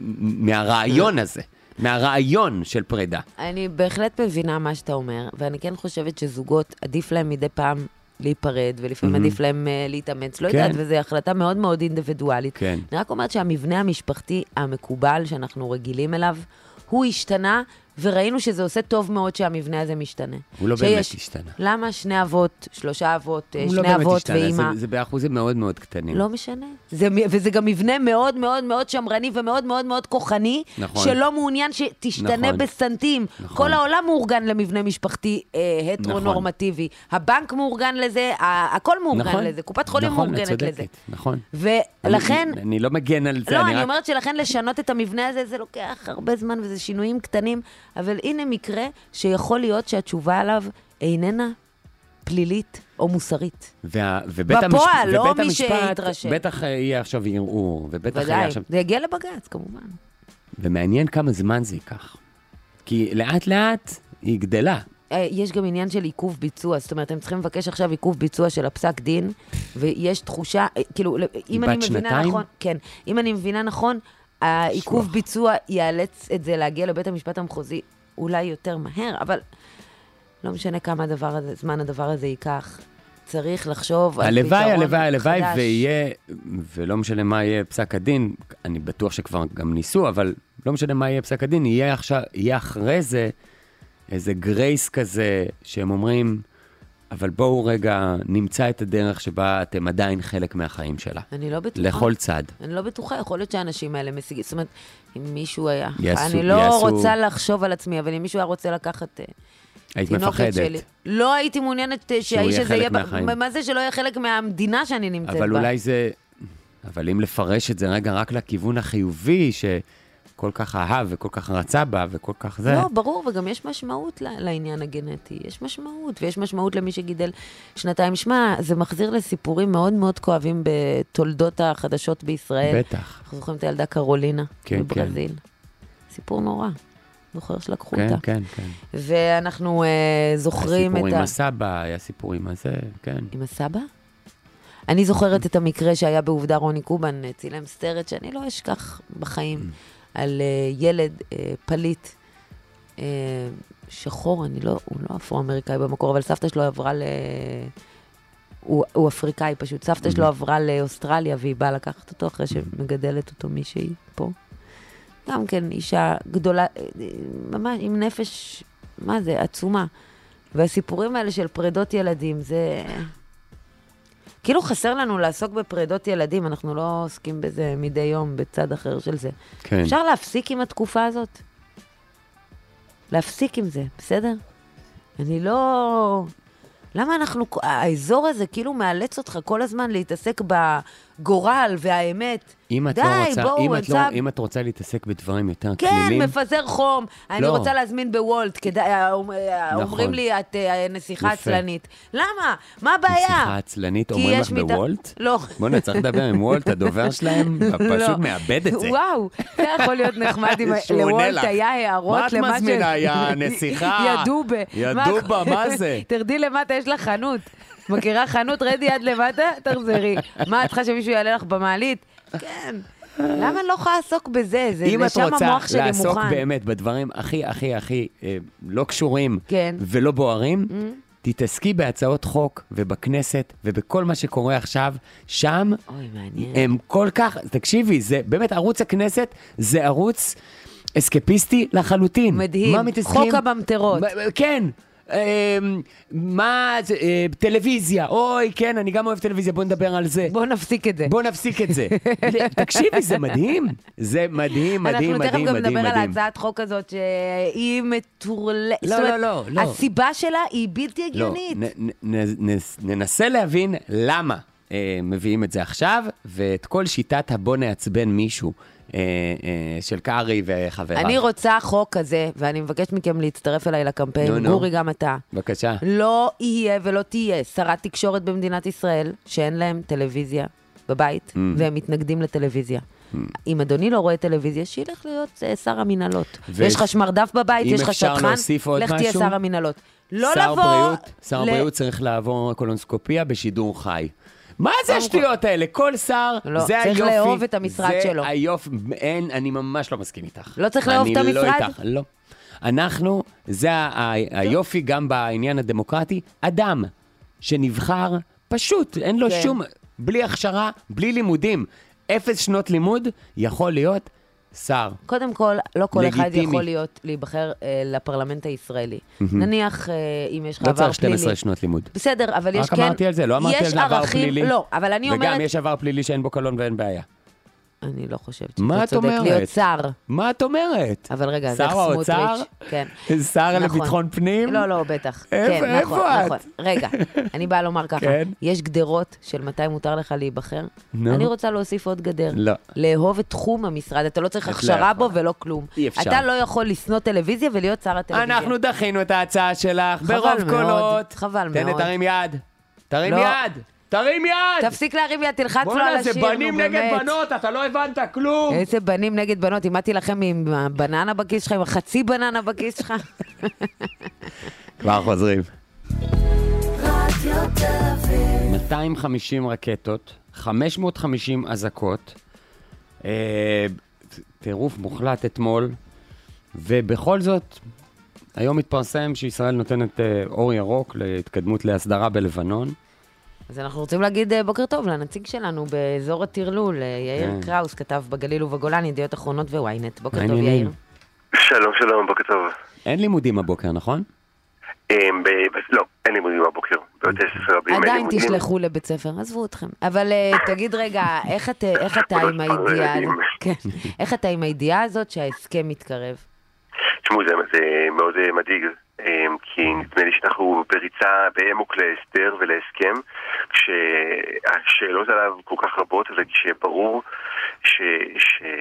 מהרעיון הזה. מהרעיון של פרידה. אני בהחלט מבינה מה שאתה אומר, ואני כן חושבת שזוגות עדיף להם מדי פעם להיפרד, ולפעמים עדיף להם uh, להתאמץ, לא יודעת, וזו החלטה מאוד מאוד אינדיבידואלית. כן. אני רק אומרת שהמבנה המשפחתי המקובל שאנחנו רגילים אליו, הוא השתנה, וראינו שזה עושה טוב מאוד שהמבנה הזה משתנה. הוא לא באמת השתנה. למה שני אבות, שלושה אבות, שני לא אבות ואמא? זה, זה באחוזים מאוד מאוד קטנים. לא משנה. זה, וזה גם מבנה מאוד מאוד מאוד שמרני ומאוד מאוד מאוד כוחני, נכון. שלא מעוניין שתשתנה נכון. בסנטים. נכון. כל העולם מאורגן למבנה משפחתי אה, הטרו-נורמטיבי. נכון. הבנק מאורגן לזה, הכל מאורגן נכון. לזה, קופת חולים נכון, מאורגנת לזה. נכון. ולכן... אני, אני לא מגן על זה. לא, אני, אני רק... אומרת שלכן לשנות את המבנה הזה, זה לוקח הרבה זמן וזה שינויים קטנים, אבל הנה מקרה שיכול להיות שהתשובה עליו איננה פלילית או מוסרית. וה, ובית בפועל, המשפט, לא ובית מי המשפט, שהתרשם. בטח יהיה עכשיו ערעור, ובטח ודאי, יהיה עכשיו... זה יגיע לבגץ, כמובן. ומעניין כמה זמן זה ייקח. כי לאט לאט היא גדלה. יש גם עניין של עיכוב ביצוע, זאת אומרת, הם צריכים לבקש עכשיו עיכוב ביצוע של הפסק דין, ויש תחושה, כאילו, אם אני מבינה שנתיים? נכון, כן, אם אני מבינה נכון, העיכוב ביצוע יאלץ את זה להגיע לבית המשפט המחוזי אולי יותר מהר, אבל לא משנה כמה הדבר הזה, זמן הדבר הזה ייקח. צריך לחשוב על פתרון חדש. הלוואי, הלוואי, הלוואי, ויהיה, ולא משנה מה יהיה פסק הדין, אני בטוח שכבר גם ניסו, אבל לא משנה מה יהיה פסק הדין, יהיה, עכשיו, יהיה אחרי זה איזה גרייס כזה, שהם אומרים, אבל בואו רגע נמצא את הדרך שבה אתם עדיין חלק מהחיים שלה. אני לא בטוחה. לכל צד. אני לא בטוחה, יכול להיות שהאנשים האלה משיגים, זאת אומרת, אם מישהו היה, יעשו, אני לא יעשו... רוצה לחשוב על עצמי, אבל אם מישהו היה רוצה לקחת היית תינוקת מפחדת. שלי, לא הייתי מעוניינת שהאיש הזה יהיה, מהחיים. מה זה שלא יהיה חלק מהמדינה שאני נמצאת בה? אבל אולי זה, אבל אם לפרש את זה רגע רק לכיוון החיובי, שכל כך אהב וכל כך רצה בה וכל כך זה. לא, ברור, וגם יש משמעות לעניין הגנטי, יש משמעות, ויש משמעות למי שגידל שנתיים. שמע, זה מחזיר לסיפורים מאוד מאוד כואבים בתולדות החדשות בישראל. בטח. אנחנו זוכרים את הילדה קרולינה, כן, בברזיל. כן. סיפור נורא. זוכר שלקחו כן, אותה. כן, כן. ואנחנו uh, זוכרים את ה... הסיפור עם הסבא, היה סיפור עם הזה, כן. עם הסבא? אני זוכרת את המקרה שהיה בעובדה רוני קובן, צילם סרט שאני לא אשכח בחיים, על uh, ילד uh, פליט uh, שחור, אני לא, הוא לא אפרו-אמריקאי במקור, אבל סבתא שלו עברה ל... הוא, הוא אפריקאי פשוט, סבתא שלו עברה לאוסטרליה, והיא באה לקחת אותו אחרי שמגדלת אותו מישהי פה. גם כן אישה גדולה, ממש עם נפש, מה זה, עצומה. והסיפורים האלה של פרידות ילדים, זה... כאילו חסר לנו לעסוק בפרידות ילדים, אנחנו לא עוסקים בזה מדי יום בצד אחר של זה. כן. אפשר להפסיק עם התקופה הזאת? להפסיק עם זה, בסדר? אני לא... למה אנחנו... האזור הזה כאילו מאלץ אותך כל הזמן להתעסק בגורל והאמת. אם את, די, לא רוצה, בואו, אם, את לא, צב... אם את רוצה להתעסק בדברים יותר כן, כלילים... כן, מפזר חום. אני לא. רוצה להזמין בוולט, כדאי, נכון. אומרים לי, את נסיכה יפה. עצלנית. למה? מה הבעיה? נסיכה עצלנית, אומרים לך מת... בוולט? לא. בוא נצטרך לדבר עם וולט, הדובר שלהם, פשוט מאבד את זה. וואו, זה יכול להיות נחמד אם לוולט היה הערות למה ש... מה את מזמינה, יא נסיכה? ידובה. ידובה, מה זה? תרדי למטה, יש לך חנות. מכירה חנות, רדי עד למטה, תחזרי. מה, את חושב שמישהו יעלה לך במעלית? כן. למה לא יכולה לעסוק בזה? זה לשם המוח שלי מוכן. אם את רוצה לעסוק באמת בדברים הכי, הכי, הכי אה, לא קשורים כן. ולא בוערים, mm-hmm. תתעסקי בהצעות חוק ובכנסת ובכל מה שקורה עכשיו, שם אוי, מעניין. הם כל כך, תקשיבי, זה באמת ערוץ הכנסת, זה ערוץ אסקפיסטי לחלוטין. מדהים. מה מתעסקים? חוק הממטרות. כן. מה זה, טלוויזיה, אוי, כן, אני גם אוהב טלוויזיה, בוא נדבר על זה. בוא נפסיק את זה. בוא נפסיק את זה. תקשיבי, זה מדהים. זה מדהים, מדהים, מדהים, מדהים. אנחנו תכף גם נדבר על הצעת חוק הזאת, שהיא מטורלת. לא, לא, לא, לא. הסיבה שלה היא בלתי הגיונית. לא, ננסה להבין למה מביאים את זה עכשיו, ואת כל שיטת הבוא נעצבן מישהו. של קארי וחבריו. אני רוצה חוק כזה, ואני מבקשת מכם להצטרף אליי לקמפיין, גורי גם אתה. בבקשה. לא יהיה ולא תהיה שרת תקשורת במדינת ישראל, שאין להם טלוויזיה בבית, והם מתנגדים לטלוויזיה. אם אדוני לא רואה טלוויזיה, שילך להיות שר המנהלות. יש לך שמרדף בבית, יש לך שטחן, לך תהיה שר המנהלות. לא לבוא... שר הבריאות צריך לעבור קולונוסקופיה בשידור חי. מה זה השטויות האלה? כל שר, לא, זה היופי. צריך לאהוב את המשרד זה שלו. זה היופי, אין, אני ממש לא מסכים איתך. לא צריך לאהוב את המשרד? אני לא איתך, לא. אנחנו, זה ה- היופי גם בעניין הדמוקרטי, אדם שנבחר פשוט, אין לו כן. שום, בלי הכשרה, בלי לימודים, אפס שנות לימוד, יכול להיות שר. קודם כל, לא כל לגיטימי. אחד יכול להיות, להיבחר אה, לפרלמנט הישראלי. נניח, אה, אם יש לך לא עבר צריך שתים עשרה פלילי. שנות לימוד. בסדר, אבל יש רק כן... אמרתי על זה, לא אמרתי על יש זה עבר ערכים- פלילי. לא, אבל אני אומרת... וגם יש עבר פלילי שאין בו קלון ואין בעיה. אני לא חושבת מה שאתה את צודק אומרת? להיות שר. מה את אומרת? אבל רגע, זה שר סמוטריץ'. האוצר? כן. שר נכון. לביטחון פנים? לא, לא, בטח. איפה- כן, איפה נכון, את? נכון. רגע, אני באה לומר ככה. כן. יש גדרות של מתי מותר לך להיבחר. נו. אני רוצה להוסיף עוד גדר. לא. לאהוב את תחום המשרד. אתה לא צריך את הכשרה לא בו יכולה. ולא כלום. אי אפשר. אתה לא יכול לשנוא טלוויזיה ולהיות שר הטלוויזיה. אנחנו דחינו את ההצעה שלך חבל ברוב מאוד, קולות. חבל תן לי, מאוד. תרים יד. תרים לא. יד. תרים יד. תפסיק להרים יד, תלחץ לו על בוא'נה, זה השיר, נו בנים נגד באמת. בנות, אתה לא הבנת כלום. איזה בנים נגד בנות, אימדתי לכם עם הבננה בכיס שלך, עם החצי בננה בכיס שלך. כבר חוזרים. מאתיים וחמישים רקטות, חמש מאות וחמישים אזעקות, אה, טירוף מוחלט אתמול, ובכל זאת, היום מתפרסם שישראל נותנת אה, אור ירוק להתקדמות להסדרה בלבנון. אז אנחנו רוצים להגיד אה, בוקר טוב לנציג שלנו באזור הטרלול, אה, יאיר כן. קראוס, כתב בגליל ובגולן, ידיעות אחרונות וויינט. בוקר מה טוב, העניינים? יאיר. שלום, שלום, בוקר טוב. אין לימודים הבוקר, נכון? אמ, ב- ב- לא, אין לימודים בבוקר. בבתי ספר רבים אין עדיין לימודים. תשלחו לבית ספר, עזבו אתכם. אבל אה, תגיד רגע, איך את- איך אתה עם הידיעה ילדים. כן. איך אתה עם הידיעה הזאת שההסכם מתקרב? תשמעו, זה, זה מאוד אה, מדאיג, אמ, כי נדמה לי שאנחנו בריצה באמוק להסדר ולהסכם, כשהשאלות עליו כל כך רבות, וכשברור ש-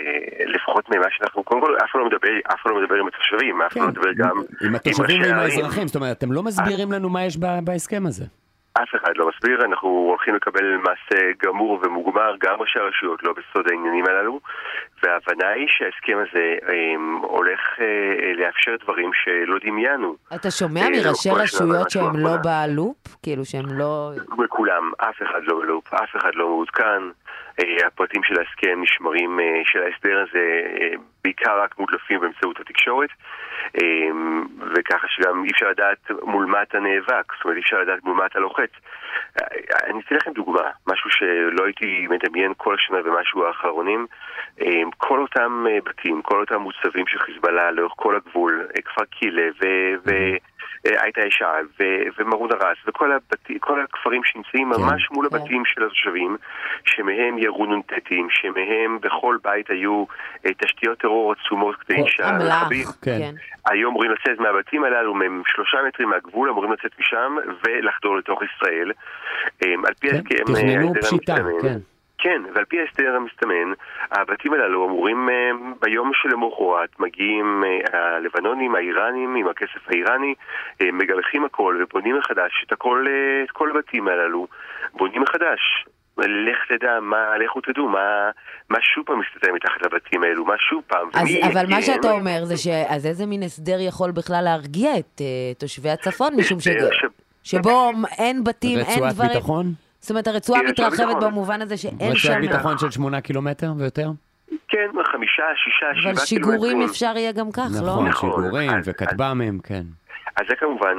שלפחות ממה שאנחנו, קודם כל, אף אחד לא מדבר, אף אחד לא מדבר עם התושבים, אף אחד לא מדבר גם עם התושבים ראשי ועם הערים. האזרחים, זאת אומרת, אתם לא מסבירים לנו מה יש ב- בהסכם הזה. אף אחד לא מסביר, אנחנו הולכים לקבל מעשה גמור ומוגמר, גם ראשי הרשויות לא בסוד העניינים הללו, וההבנה היא שההסכם הזה אה, הולך אה, לאפשר דברים שלא דמיינו. אתה שומע אה, מראשי לא, רשויות משהו שהם לא אחרונה. בלופ? כאילו שהם לא... בכולם, אף אחד לא בלופ, אף אחד לא מעודכן, אה, הפרטים של ההסכם נשמרים, אה, של ההסדר הזה, אה, בעיקר רק מודלפים באמצעות התקשורת, אה, וככה שגם אי אפשר לדעת מול מה אתה נאבק, זאת אומרת אי אפשר לדעת מול מה אתה לוחץ. אה, אני אתן לכם דוגמה, משהו שלא הייתי מדמיין כל השנה ומשהו האחרונים, אה, כל אותם אה, בתים, כל אותם מוצבים של חיזבאללה לאורך כל הגבול, אה, כפר קילה ו... ו הייתה אישה ומרון הרס וכל הבתי, כל הכפרים שנמצאים ממש מול הבתים של התושבים, שמהם ירו נונטטים, שמהם בכל בית היו תשתיות טרור עצומות כדי שהרכבים היום אמורים לצאת מהבתים הללו, מהם שלושה מטרים מהגבול, אמורים לצאת משם ולחדור לתוך ישראל. על פי הסכם תכננו פשיטה, כן. כן, ועל פי ההסדר המסתמן, הבתים הללו אמורים uh, ביום שלמחרת מגיעים uh, הלבנונים, האיראנים, עם הכסף האיראני, uh, מגלחים הכל ובונים מחדש את הכל, uh, את כל הבתים הללו, בונים מחדש. לך תדע, מה, לכו תדעו, מה, מה שוב פעם מסתתר מתחת לבתים האלו, מה שוב פעם. אז, ומי, אבל מה כן, שאתה אומר זה שאז איזה מין הסדר יכול בכלל להרגיע את uh, תושבי הצפון, משום ש... ש... שבו אין בתים, אין דברים... רצועת ביטחון? זאת אומרת, הרצועה כן, מתרחבת ביטחון. במובן הזה שאין שם... רצועת ביטחון של שמונה קילומטר ויותר? כן, חמישה, שישה, שבעה אבל שיגורים אפשר יהיה גם כך, לא? נכון, נכון. שיגורים אז- וכטב"מים, כן. אז זה כמובן,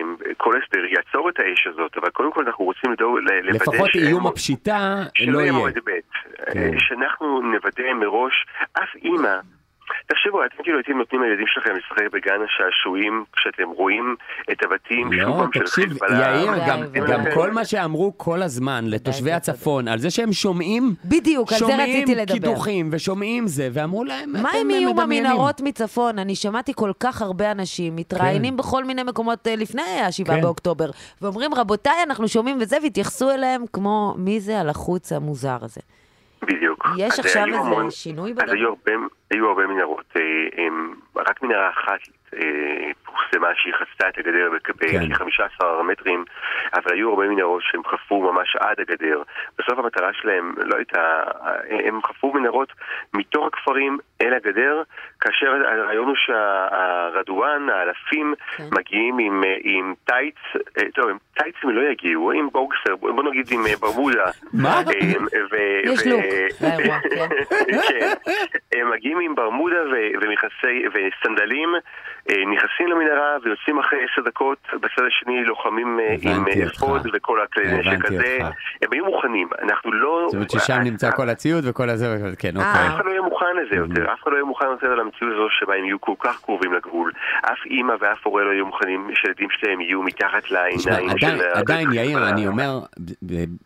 כל הסדר יעצור את האש הזאת, אבל קודם כל אנחנו רוצים לדאוג, לוודא... לפחות שאין- איום הפשיטה שלא לא יהיה יהיה. מועד ב', כן. שאנחנו נוודא מראש, אף אימא תחשבו, אתם כאילו הייתם נותנים לילדים שלכם לשחק בגן השעשועים כשאתם רואים את הבתים לא, שובם של תקשיב, חיזבאללה. יאיר, די, גם, די, גם די. כל מה שאמרו כל הזמן לתושבי די, הצפון, על זה שהם שומעים, בדיוק, על זה רציתי לדבר. שומעים קידוחים ושומעים זה, ואמרו להם, מה אתם הם יהיו מדמיינים. במנהרות מצפון? אני שמעתי כל כך הרבה אנשים מתראיינים בכל מיני מקומות אה, לפני השבעה כן. באוקטובר, ואומרים, רבותיי, אנחנו שומעים וזה, והתייחסו אליהם כמו, מי זה על החוץ המוזר הזה? בדיוק. יש אז עכשיו היו איזה המון- שינוי אז בדבר? היו הרבה, היו הרבה מנהרות, אה, הם, רק מנהרה אחת אה, פורסמה שהיא חצתה את הגדר כן. בכ-חמישה עשר מטרים, אבל היו הרבה מנהרות שהם חפו ממש עד הגדר. בסוף המטרה שלהם לא הייתה, הם חפו מנהרות מתוך הכפרים אל הגדר, כאשר הרעיון הוא שהרדואן, האלפים, כן. מגיעים עם, עם טייץ, אה, טוב, עם טייץ הם לא יגיעו, עם בוקסר, בוא נגיד עם אה, ברמודה. מה? אה, ו- יש ו- לוק לאירוע, כן. כן. הם מגיעים עם ברמודה ו- ומכסי וסנדלים, אה, נכנסים למנהרה ויוצאים אחרי עשר דקות, בצד השני לוחמים אה, עם הבנתי אה, אותך. אפוד וכל הכלי נשק הבנתי הזה. אותך. הם היו מוכנים, אנחנו לא... זאת אומרת ששם נמצא כל הציוד וכל הזה, וכל- כן, אה. אוקיי. אף אחד לא יהיה מוכן לזה יותר, אף אחד לא יהיה מוכן יותר על המציאות הזו שבה הם יהיו כל כך קרובים לגבול. אף אימא ואף הורה לא יהיו מוכנים שילדים שלהם יהיו מתחת תשמע, לעיניים עדיין, של... עדיין יאיר, אני אומר, ב- ב-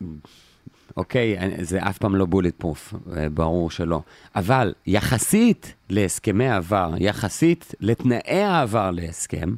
אוקיי, זה אף פעם לא בולט פרוף, ברור שלא. אבל יחסית להסכמי העבר, יחסית לתנאי העבר להסכם,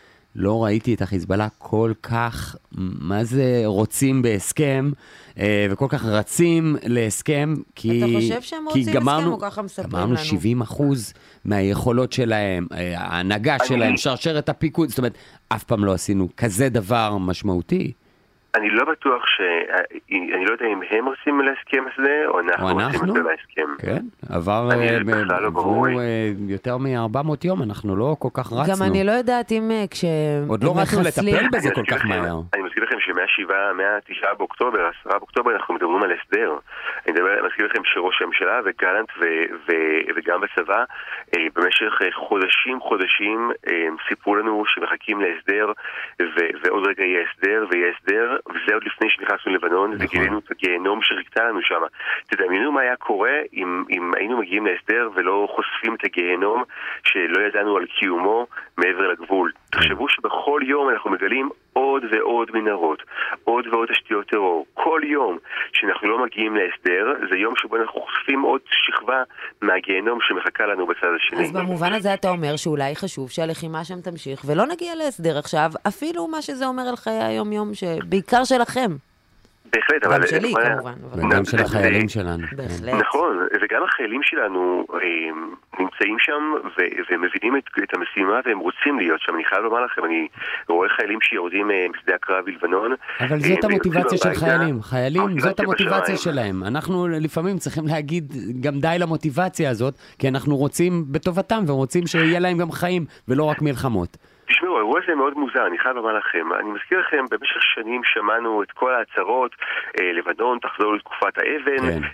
לא ראיתי את החיזבאללה כל כך, מה זה רוצים בהסכם, אה, וכל כך רצים להסכם, כי... אתה חושב שהם כי רוצים גמרנו, הסכם, או ככה מספרים גמרנו לנו? שבעים אחוז מהיכולות שלהם, אה, ההנהגה שלהם, שרשרת הפיקוד, זאת אומרת, אף פעם לא עשינו כזה דבר משמעותי. אני לא בטוח ש... אני לא יודע אם הם עושים להסכם הזה, או אנחנו או עושים אנחנו? את זה להסכם. כן, עבר, אני אה, בכלל לא עברו ברור. אה, יותר מ-ארבע מאות יום, אנחנו לא כל כך רצנו. גם אני לא יודעת אם אה, כשהם עוד לא רצנו מחסלים- לטפל בזה אני כל מזכיר כך לכם- מהר. אני מזכיר לכם שמהשבעה, מהתשעה באוקטובר, עשרה באוקטובר, אנחנו מדברים על הסדר. אני מדבר, אני מזכיר לכם שראש הממשלה וגלנט ו- ו- וגם בצבא, אה, במשך אה, חודשים חודשים אה, סיפרו לנו שמחכים להסדר, ו- ועוד רגע יהיה הסדר ויהיה הסדר, וזה עוד לפני שנכנסנו לבנון, נכון. וגילינו את הגיהנום שריכתה לנו שם. תדמיינו מה היה קורה אם, אם היינו מגיעים להסדר ולא חושפים את הגיהנום שלא ידענו על קיומו מעבר לגבול. תחשבו שבכל יום אנחנו מגלים עוד ועוד מנהרות, עוד ועוד תשתיות טרור. כל יום שאנחנו לא מגיעים להסדר, זה יום שבו אנחנו חושפים עוד שכבה מהגיהנום שמחכה לנו בצד השני. אז במובן הזה אתה אומר שאולי חשוב שהלחימה שם תמשיך, ולא נגיע להסדר עכשיו, אפילו מה שזה אומר על חיי היום-יום, שבעיקר שלכם. בהחלט, גם אבל... שלי, אבל- כמובן. אבל- וגם של זה- החיילים שלנו. בהחלט. נכון, וגם החיילים שלנו אה, נמצאים שם ו- ומבינים את, את המשימה והם רוצים להיות שם. אני חייב לומר לכם, אני רואה חיילים שיורדים אה, משדה הקרב בלבנון. אבל אה, זאת המוטיבציה של הביתה. חיילים. חיילים, זאת המוטיבציה בשמיים. שלהם. אנחנו לפעמים צריכים להגיד גם די למוטיבציה הזאת, כי אנחנו רוצים בטובתם ורוצים שיהיה להם גם חיים ולא רק מלחמות. תשמעו, האירוע הזה מאוד מוזר, אני חייב לומר לכם. אני מזכיר לכם, במשך שנים שמענו את כל ההצהרות, אה, לבנון תחזור לתקופת האבן, כן.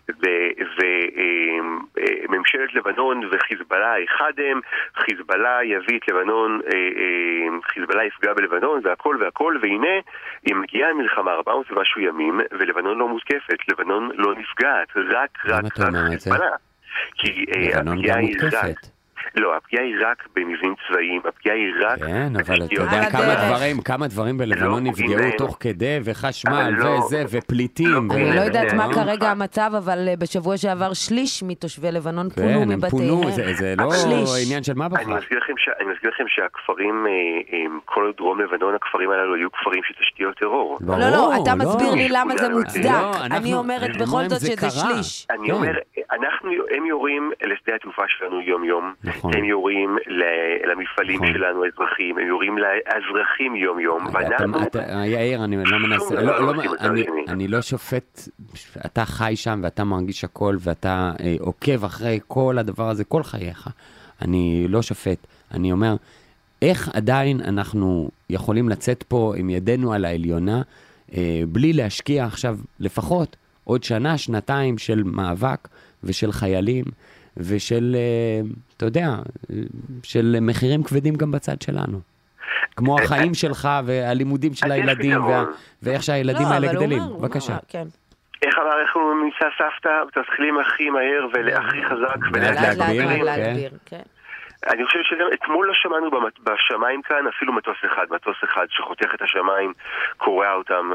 וממשלת לבנון וחיזבאללה אחד הם, חיזבאללה יביא את לבנון, אה, אה, חיזבאללה יפגע בלבנון והכל והכל, והנה, היא מגיעה מלחמה ארבע מאות ומשהו ימים, ולבנון לא מותקפת, לבנון לא נפגעת, רק, רק, אתה אומר רק את זה? חיזבאללה. כי אה, לבנון הפגיעה גם היא רק... מותקפת. לא, הפגיעה היא רק במבנים צבאיים, הפגיעה היא רק... כן, אבל אתה בתשתיות. יודע על כמה הדרך. דברים, כמה דברים בלבנון לא, נפגעו הנה. תוך כדי, וחשמל, אבל לא. וזה, ופליטים. אני ו- לא יודעת מה אה? כרגע המצב, אבל אה, בשבוע שעבר שליש מתושבי לבנון פונו כן, הם מבתיהם. פונו, זה- זה לא שליש. עניין של מה אני בכלל. מזכיר לכם, ש... אני מזכיר לכם שהכפרים, אה, אה, כל דרום לבנון, הכפרים הללו היו כפרים של תשתיות טרור. ברור, לא, לא, אתה לא. מסביר לי למה זה לא, מוצדק. אנחנו- אני אומרת אנחנו בכל אומרים, זאת זה שזה קרה. שליש. אני כן. אומר, אנחנו, הם יורים לשדה התעופה שלנו יום-יום, נכון. הם יורים ל- למפעלים נכון. שלנו, האזרחים, הם יורים לאזרחים יום-יום, ואנחנו... אתה- אתה- יאיר, אני לא מנסה, שום לא- דבר לא- לא עושים את אני- השני. אני לא שופט, אתה חי שם ואתה מרגיש הכל ואתה אה, עוקב אחרי כל הדבר הזה, כל חייך. אני לא שופט, אני אומר, איך עדיין אנחנו יכולים לצאת פה עם ידינו על העליונה, אה, בלי להשקיע עכשיו לפחות עוד שנה, שנתיים של מאבק ושל חיילים, ושל, אה, אתה יודע, אה, של מחירים כבדים גם בצד שלנו. כמו החיים שלך והלימודים של אז יש הילדים, פתרון. וה- ואיך שהילדים לא, האלה אבל הוא גדלים. אומר, הוא בבקשה. אומר, כן. איך אמר, איך הוא נמצא סבתא? מתחילים הכי מהר והכי חזק ולאט לאט לאט להגביר, לאט כן. להגביר, כן. אני חושב שאתמול לא שמענו בשמיים כאן אפילו מטוס אחד, מטוס אחד שחותך את השמיים, קורע אותם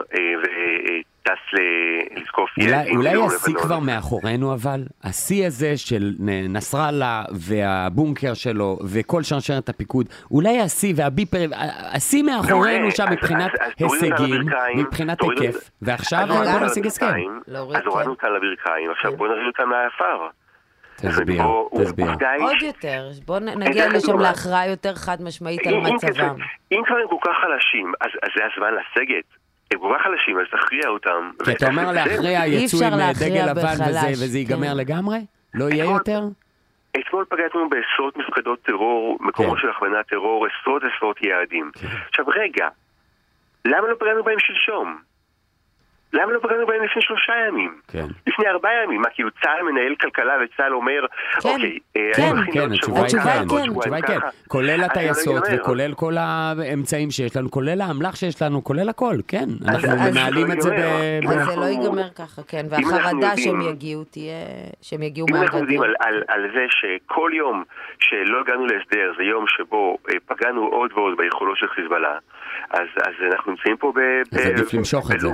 וטס לתקוף ילדים. אולי השיא כבר מאחורינו אבל? השיא הזה של נסראללה והבונקר שלו וכל שרשרת הפיקוד, אולי השיא והביפר, השיא מאחורינו שם מבחינת הישגים, מבחינת היקף, ועכשיו בוא נשיג הסכם. אז הורדנו אותם לברכיים, עכשיו בוא נריד אותם מהעפר. תסביר, תסביר. עוד יותר, בוא נגיע לשם להכרעה יותר חד משמעית על מצבם. אם כבר הם כל כך חלשים, אז זה הזמן לסגת. הם כל כך חלשים, אז תכריע אותם. כי אתה אומר להכריע יצוא עם דגל לבן וזה ייגמר לגמרי? לא יהיה יותר? אתמול פגענו בעשרות מפקדות טרור, מקומות של הכוונת טרור, עשרות עשרות יעדים. עכשיו רגע, למה לא פגענו בהם שלשום? למה לא פגענו בהם לפני שלושה ימים? כן. לפני ארבעה ימים, מה, כאילו צה"ל מנהל כלכלה וצה"ל אומר, אוקיי, כן, כן, התשובה היא כן, התשובה היא כן, כולל הטייסות וכולל כל האמצעים שיש לנו, כולל האמל"ח שיש לנו, כולל הכל, כן, אנחנו מנהלים את זה ב... אז זה לא ייגמר ככה, כן, והחרדה שהם יגיעו תהיה, שהם יגיעו מהגדול. אם אנחנו יודעים על זה שכל יום שלא הגענו להסדר, זה יום שבו פגענו עוד ועוד ביכולות של חיזבאללה, אז אנחנו נמצאים פה ב... אז עדיף למשוך את זה.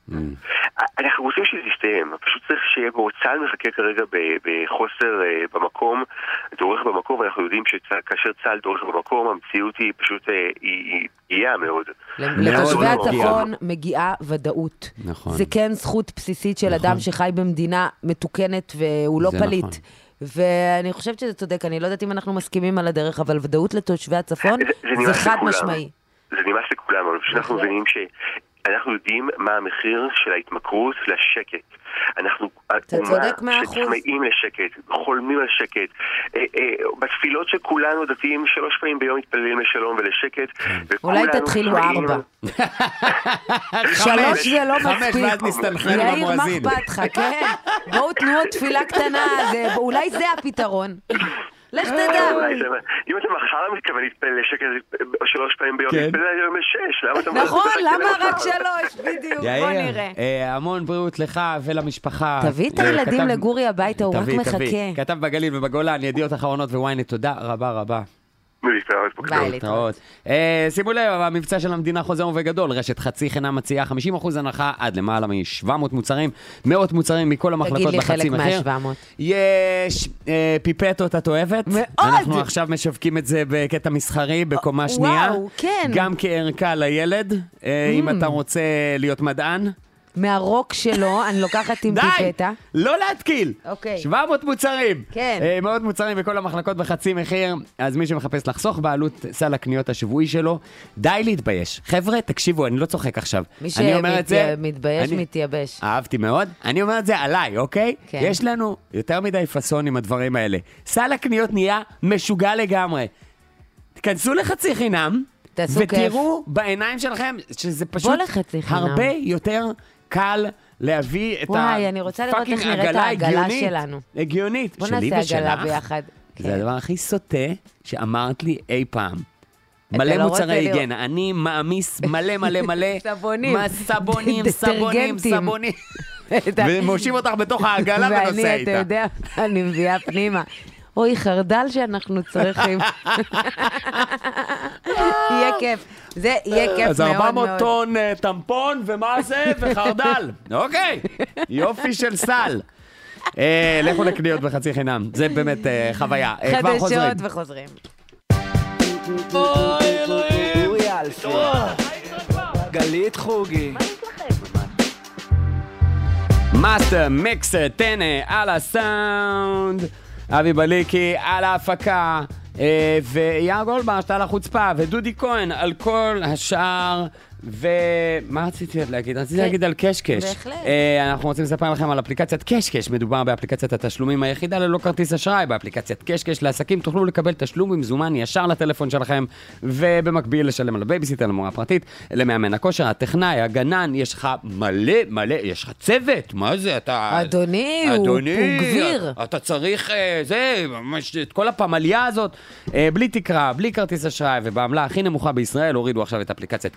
אנחנו רוצים שזה יסתיים, פשוט צריך שיהיה בו, צה"ל מחכה כרגע בחוסר במקום, דורך במקום, ואנחנו יודעים שכאשר צה"ל דורך במקום, המציאות היא פשוט פגיעה מאוד. לתושבי הצפון מגיעה ודאות. זה כן זכות בסיסית של אדם שחי במדינה מתוקנת והוא לא פליט. ואני חושבת שזה צודק, אני לא יודעת אם אנחנו מסכימים על הדרך, אבל ודאות לתושבי הצפון זה חד משמעי. זה נמאס לכולם, אבל שאנחנו מבינים ש... אנחנו יודעים מה המחיר של ההתמכרות לשקט. אנחנו שצמאים לשקט, חולמים על שקט. בתפילות שכולנו דתיים שלוש פעמים ביום מתפללים לשלום ולשקט. אולי תתחילו ארבע. שלוש זה לא מספיק. יאיר, מה אכפת לך, כן? בואו תנו עוד תפילה קטנה, אולי זה הפתרון. לך תדע. אם אתה מחר מתכוון להתפלל לשקט שלוש פעמים ביום, מתפלל היום לשש. נכון, למה רק שלוש? בדיוק, בוא נראה. המון בריאות לך ולמשפחה. תביא את הילדים לגורי הביתה, הוא רק מחכה. כתב בגליל ובגולן, ידיעות אחרונות וויינט, תודה רבה רבה. ביי, להתראות. שימו לב, המבצע של המדינה חוזר וגדול, רשת חצי חינם מציעה חמישים אחוז הנחה עד למעלה מ-שבע מאות מוצרים, מאות מוצרים מכל המחלקות בחצי מחיר. תגיד לי חלק מה-שבע מאות. יש פיפטות, את אוהבת? מאוד! אנחנו עכשיו משווקים את זה בקטע מסחרי, בקומה שנייה. וואו, כן. גם כערכה לילד, אם אתה רוצה להיות מדען. מהרוק שלו, אני לוקחת עם פיפטה. די, לא להתקיל. אוקיי. שבע מאות מוצרים. כן. אה, מאות מוצרים בכל המחלקות בחצי מחיר, אז מי שמחפש לחסוך בעלות סל הקניות השבועי שלו, די להתבייש. חבר'ה, תקשיבו, אני לא צוחק עכשיו. מי שמתבייש, מתייבש. אהבתי מאוד. אני אומר את זה עליי, אוקיי? כן. יש לנו יותר מדי פסון עם הדברים האלה. סל הקניות נהיה משוגע לגמרי. תכנסו לחצי חינם, ותראו בעיניים שלכם שזה פשוט הרבה יותר קל להביא את הפאקינג עגלה הגיונית. הגיונית. בוא נעשה עגלה ביחד. זה הדבר הכי סוטה שאמרת לי אי פעם. מלא מוצרי היגיינה. אני מאמיס מלא מלא מלא. סבונים. סבונים, סבונים, סבונים. ומושים אותך בתוך העגלה ונוסע איתה. ואני, אתה יודע, אני מביאה פנימה. אוי, חרדל שאנחנו צריכים. יהיה כיף. זה יהיה כיף מאוד מאוד. אז ארבע מאות טון טמפון, ומה זה? וחרדל. אוקיי, יופי של סל. לכו לקניות בחצי חינם. זה באמת חוויה. חדשות וחוזרים. אוי, אלוהים. אוי, אלפי. גלית חוגי. מאסטר מיקסר טנה על הסאונד. אבי בליקי על ההפקה, ויאיר גולדברג על החוצפה, ודודי כהן על כל השאר, ומה רציתי להגיד? רציתי להגיד על קשקש. בהחלט. אנחנו רוצים לספר לכם על אפליקציית קשקש. מדובר באפליקציית התשלומים היחידה ללא כרטיס אשראי. באפליקציית קשקש לעסקים תוכלו לקבל תשלום במזומן ישר לטלפון שלכם, ובמקביל לשלם על הבייביסיטר, למורה פרטית, למאמן הכושר, הטכנאי, הגנן, יש לך מלא מלא, יש לך צוות, מה זה? אתה... אדוני, אדוני, הוא גביר. אתה צריך, זה, ממש, את כל הפמליה הזאת, בלי תקרה, בלי כרטיס אשראי, ובעמלה הכי נמוכה בישראל, הורידו עכשיו את אפליקציית קשקש,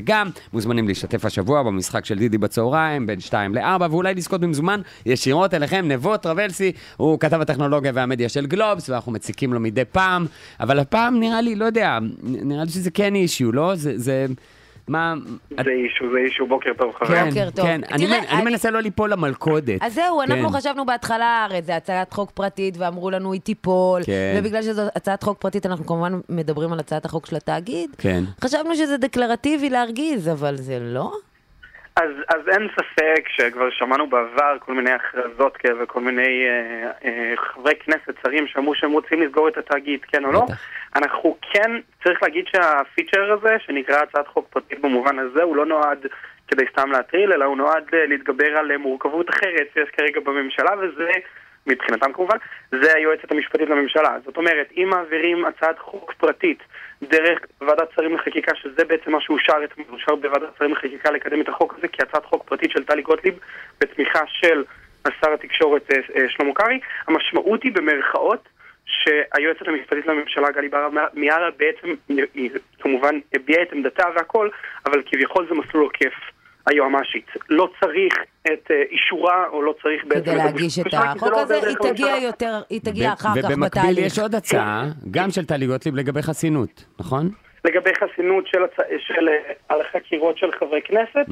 וגם מוזמנים להשתתף השבוע במשחק של דידי בצהריים, בין שתיים לארבע, ואולי לזכות במזומן ישירות אליכם. נבו טרבלסי, הוא כתב הטכנולוגיה והמדיה של גלובס, ואנחנו מציקים לו מדי פעם, אבל הפעם נראה לי, לא יודע, נראה לי שזה כן אישיו, לא? זה, זה, מה... זה אישו, זה אישו, בוקר טוב חבר. כן, בוקר טוב. כן, אני, תראה, אני, אני מנסה לא ליפול למלכודת. אז זהו, אנחנו כן. חשבנו בהתחלה, הרי זה הצעת חוק פרטית, ואמרו לנו היא תיפול, כן. ובגלל שזו הצעת חוק פרטית, אנחנו כמובן מדברים על הצעת החוק של התאגיד. כן. חשבנו שזה דקלרטיבי להרגיז, אבל זה לא? אז, אז אין ספק שכבר שמענו בעבר כל מיני הכרזות כאלה וכל מיני אה, אה, חברי כנסת, שרים שאמרו שהם רוצים לסגור את התאגיד, כן או לא. אנחנו כן, צריך להגיד שהפיצ'ר הזה, שנקרא הצעת חוק פרטית במובן הזה, הוא לא נועד כדי סתם להטריל, אלא הוא נועד להתגבר על מורכבות אחרת שיש כרגע בממשלה, וזה, מבחינתם כמובן, זה היועצת המשפטית לממשלה. זאת אומרת, אם מעבירים הצעת חוק פרטית דרך ועדת שרים לחקיקה, שזה בעצם מה שאושר, אושר בוועדת שרים לחקיקה לקדם את החוק הזה, כי הצעת חוק פרטית של טלי גוטליב, בתמיכה של שר התקשורת שלמה קרעי, המשמעות היא במרכאות, שהיועצת המשפטית לממשלה גלי בהרב מיארה בעצם, היא כמובן הביעה את עמדתה והכל, אבל כביכול זה מסלול עוקף היועמ"שית. לא צריך את אישורה, או לא צריך בעצם... כדי להגיש את החוק הזה, היא תגיע יותר, היא תגיע אחר כך בתהליך. ובמקביל יש עוד הצעה, גם של טלי גוטליב לגבי חסינות, נכון? לגבי חסינות של החקירות של חברי כנסת,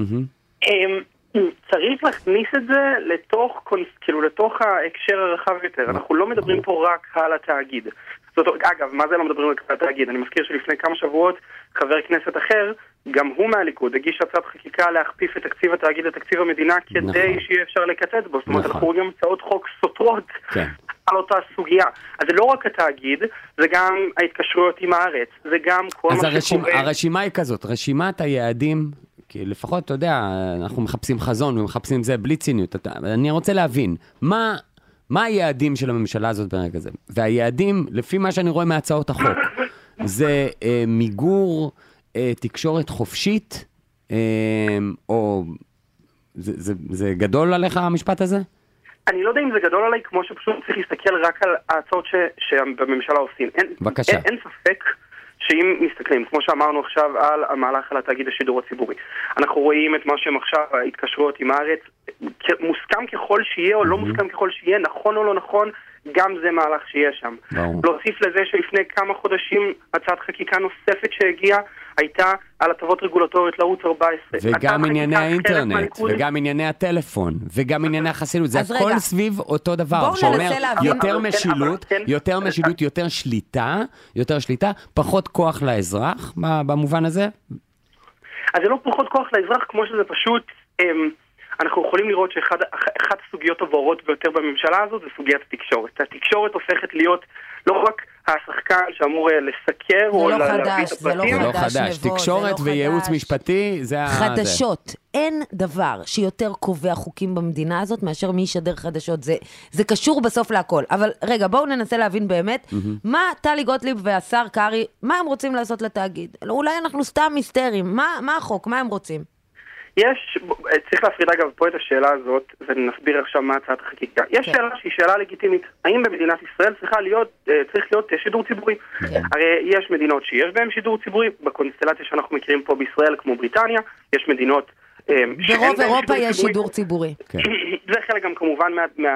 צריך להכניס את זה לתוך, כאילו, לתוך ההקשר הרחב יותר. אנחנו לא מדברים פה רק על התאגיד. זאת אומרת, אגב, מה זה לא מדברים רק על התאגיד? אני מזכיר שלפני כמה שבועות חבר כנסת אחר, גם הוא מהליכוד, הגיש הצעת חקיקה להכפיף את תקציב התאגיד לתקציב המדינה כדי שיהיה אפשר לקצץ בו. זאת אומרת, אנחנו רואים הצעות חוק סותרות על אותה סוגיה. אז זה לא רק התאגיד, זה גם ההתקשרויות עם הארץ, זה גם כל מה שקורה. אז הרשימה היא כזאת, רשימת היעדים, כי לפחות, אתה יודע, אנחנו מחפשים חזון ומחפשים זה בלי ציניות. אני רוצה להבין, מה, מה היעדים של הממשלה הזאת ברגע הזה? והיעדים, לפי מה שאני רואה מהצעות החוק, זה אה, מיגור אה, תקשורת חופשית, אה, או זה, זה, זה גדול עליך המשפט הזה? אני לא יודע אם זה גדול עליי, כמו שפשוט צריך להסתכל רק על ההצעות ש, שבממשלה עושים. אין, בבקשה. אין, אין ספק שאם מסתכלים, כמו שאמרנו עכשיו על המהלך על התאגיד השידור הציבורי, אנחנו רואים את מה שהם עכשיו, ההתקשרויות עם הארץ, מוסכם ככל שיהיה או לא מוסכם ככל שיהיה, נכון או לא נכון, גם זה מהלך שיהיה שם. להוסיף לזה שלפני כמה חודשים הצעת חקיקה נוספת שהגיעה, הייתה על הטבות רגולטוריות לערוץ ארבע עשרה. וגם ענייני האינטרנט, וגם ענייני הטלפון, וגם ענייני החסינות. זה הכל סביב אותו דבר, שאומר יותר משילות, יותר משילות, יותר שליטה, יותר שליטה, פחות כוח לאזרח, במובן הזה? אז זה לא פחות כוח לאזרח, כמו שזה פשוט... אנחנו יכולים לראות שאחת הסוגיות הבוערות ביותר בממשלה הזאת זה סוגיית התקשורת. התקשורת הופכת להיות לא רק השחקן שאמור לסקר או להביא את הפרטים. זה לא חדש, תקשורת וייעוץ משפטי זה ה... חדשות. אין דבר שיותר קובע חוקים במדינה הזאת מאשר מי ישדר חדשות. זה, זה קשור בסוף להכל. אבל רגע, בואו ננסה להבין באמת מה טלי גוטליב והשר קרעי, מה הם רוצים לעשות לתאגיד. אולי אנחנו סתם מיסטרים. מה, מה החוק? מה הם רוצים? יש, צריך להפריד אגב פה את השאלה הזאת, ונסביר עכשיו מה הצעת החקיקה. יש שאלה שהיא שאלה לגיטימית. האם במדינת ישראל צריכה להיות, צריך להיות שידור ציבורי? הרי יש מדינות שיש בהן שידור ציבורי, בקונסטלציה שאנחנו מכירים פה בישראל, כמו בריטניה, יש מדינות... ברוב אירופה יש שידור ציבורי. זה חלק גם כמובן,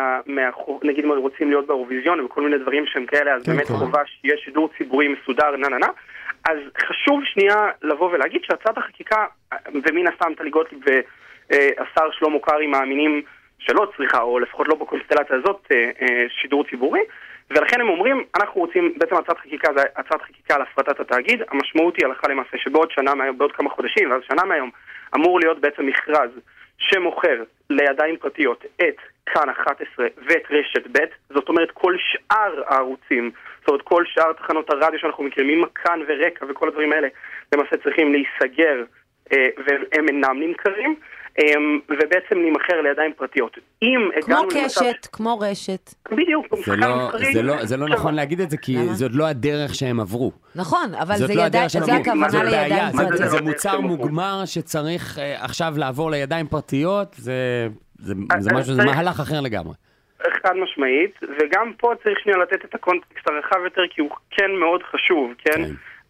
נגיד אם רוצים להיות באירוויזיון וכל מיני דברים שהם כאלה, אז באמת חובה שיש שידור ציבורי מסודר, נה נה נה. אז חשוב שנייה לבוא ולהגיד שהצעת החקיקה, ומן הסתם טלי גוטליב והשר שלמה קרעי מאמינים שלא צריכה, או לפחות לא בקונסטלציה הזאת, שידור ציבורי, ולכן הם אומרים, אנחנו רוצים, בעצם הצעת חקיקה, זה הצעת חקיקה על הפרטת התאגיד, המשמעות היא הלכה למעשה שבעוד שנה, בעוד כמה חודשים, ואז שנה מהיום, אמור להיות בעצם מכרז שמוכר לידיים פרטיות את כאן אחת עשרה ואת רשת ב', זאת אומרת כל שאר הערוצים, זאת אומרת כל שאר תחנות הרדיו שאנחנו מכירים, מכאן ורקע וכל הדברים האלה, למעשה צריכים להיסגר, והם אינם נמכרים, ובעצם נמכר לידיים פרטיות. כמו קשת, כמו רשת. בדיוק. זה לא נכון להגיד את זה, כי זאת לא הדרך שהם עברו. נכון, אבל זה הכוונה לידיים פרטיות. זה מוצר מוגמר שצריך עכשיו לעבור לידיים פרטיות, זה מהלך אחר לגמרי. חד משמעית, וגם פה צריך שנייה לתת את הקונטקסט הרחב יותר, כי הוא כן מאוד חשוב, כן?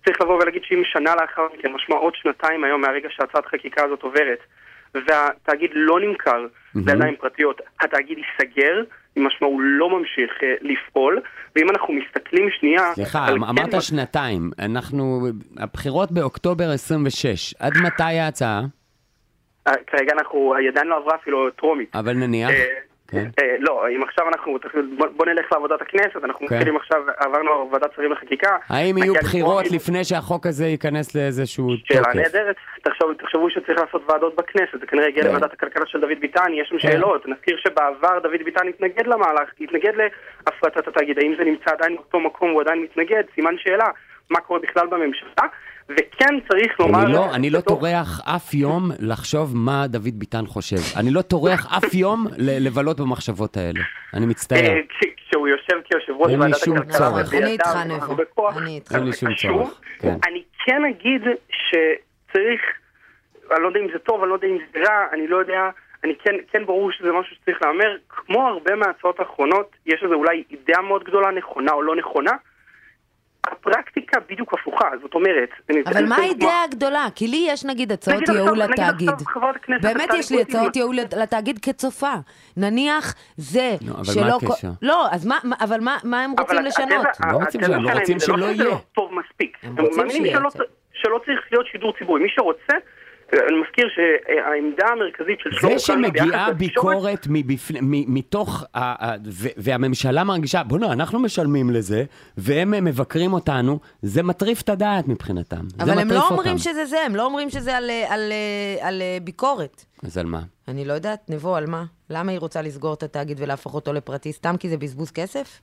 צריך לבוא ולהגיד שאם שנה לאחר מכן, משמע עוד שנתיים היום מהרגע שהצעת חקיקה הזאת עוברת, והתאגיד לא נמכר לידיים פרטיות, התאגיד ייסגר, משמע הוא לא ממשיך לפעול, ואם אנחנו מסתכלים שנייה... סליחה, אמרת כן... שנתיים, אנחנו, הבחירות באוקטובר עשרים ושש, עד מתי ההצעה? כרגע אנחנו, הידיים לא עברה אפילו טרומית. אבל נניח... כן. אה, לא, אם עכשיו אנחנו, בוא, בוא נלך לעבודת הכנסת, אנחנו כן. מתחילים עכשיו, עברנו ועדת שרים לחקיקה. האם יהיו בחירות לפני שהחוק הזה ייכנס לאיזשהו תוקף? שאלה נהדרת, תחשבו, תחשבו שצריך לעשות ועדות בכנסת, זה כנראה הגיע כן. לוועדת הכלכלה של דוד ביטן, יש שם כן. שאלות, נזכיר שבעבר דוד ביטן התנגד למהלך, התנגד להפרטת התאגיד, האם זה נמצא עדיין באותו מקום, הוא עדיין מתנגד, סימן שאלה, מה קורה בכלל בממשלה? וכן צריך לומר... אני לא, אני לא תורח אף יום לחשוב מה דוד ביטן חושב. אני לא תורח אף יום לבלות במחשבות האלה. אני מצטער. כשהוא יושב כיושב ראש ועדת הכלכלה... אני איתך נבוא. אין לי שום צורך. אני כן אגיד שצריך... אני לא יודע אם זה טוב, אני לא יודע אם זה רע, אני לא יודע... אני כן, כן ברור שזה משהו שצריך לאמר. כמו הרבה מההצעות האחרונות, יש איזו אולי אידאה מאוד גדולה, נכונה או לא נכונה, הפרקטיקה בדיוק הפוכה, זאת אומרת... אבל מה האידאה הגדולה? כי לי יש נגיד הצעות ייעול לתאגיד. באמת יש לי הצעות ייעול לתאגיד כצופה. נניח זה שלא... אבל מה הקשר? לא, אבל מה הם רוצים לשנות? לא רוצים שלא, לא רוצים שלא יהיה. זה טוב מספיק. הם מאמינים שלא צריך להיות שידור ציבורי. מי שרוצה... אני מזכיר שהעמדה המרכזית של זה שמגיעה ביקורת מתוך, והממשלה מרגישה, בואו, אנחנו משלמים לזה, והם מבקרים אותנו, זה מטריף את הדעת מבחינתם. אבל הם לא אומרים שזה זה, הם לא אומרים שזה על ביקורת. אז על מה? אני לא יודעת, נבוא, על מה? למה היא רוצה לסגור את התאגיד ולהפוך אותו לפרטי? סתם כי זה בזבוז כסף?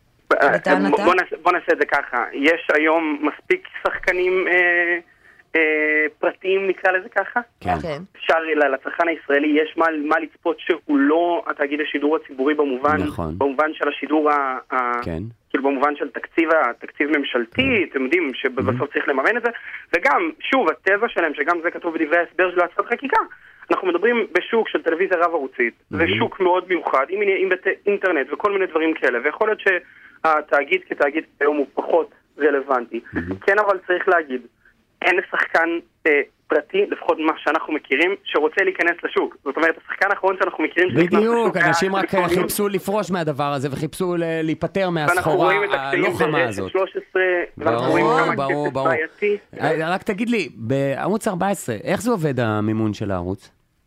בוא נעשה את זה ככה. יש היום מספיק שחקנים... פרטיים נקרא לזה ככה. כן. אפשר לצרכן הישראלי יש מה, מה לצפות שהוא לא התאגיד השידור הציבורי במובן, נכון. במובן של השידור ה... כן. כאילו במובן של תקציב, תקציב ממשלתי, אתם יודעים שבסוף צריך לממן את זה, וגם, שוב, התזה שלהם, שגם זה כתוב בדברי ההסבר של הצעת חקיקה, אנחנו מדברים בשוק של טלוויזיה רב ערוצית, זה שוק מאוד מיוחד, עם, עם אינטרנט וכל מיני דברים כאלה, ויכול להיות שהתאגיד כתאגיד היום הוא פחות רלוונטי. כן, אבל צריך להגיד, אין שחקן אה, פרטי, לפחות מה שאנחנו מכירים, שרוצה להיכנס לשוק. זאת אומרת, השחקן האחרון שאנחנו מכירים... בדיוק, אנשים רק חיפשו לפרוש מהדבר הזה, וחיפשו להיפטר מהסחורה הלא חמה הזאת. ברור, ברור, ברור. רק תגיד לי, בערוץ ארבע עשרה, איך זה עובד המימון של הערוץ?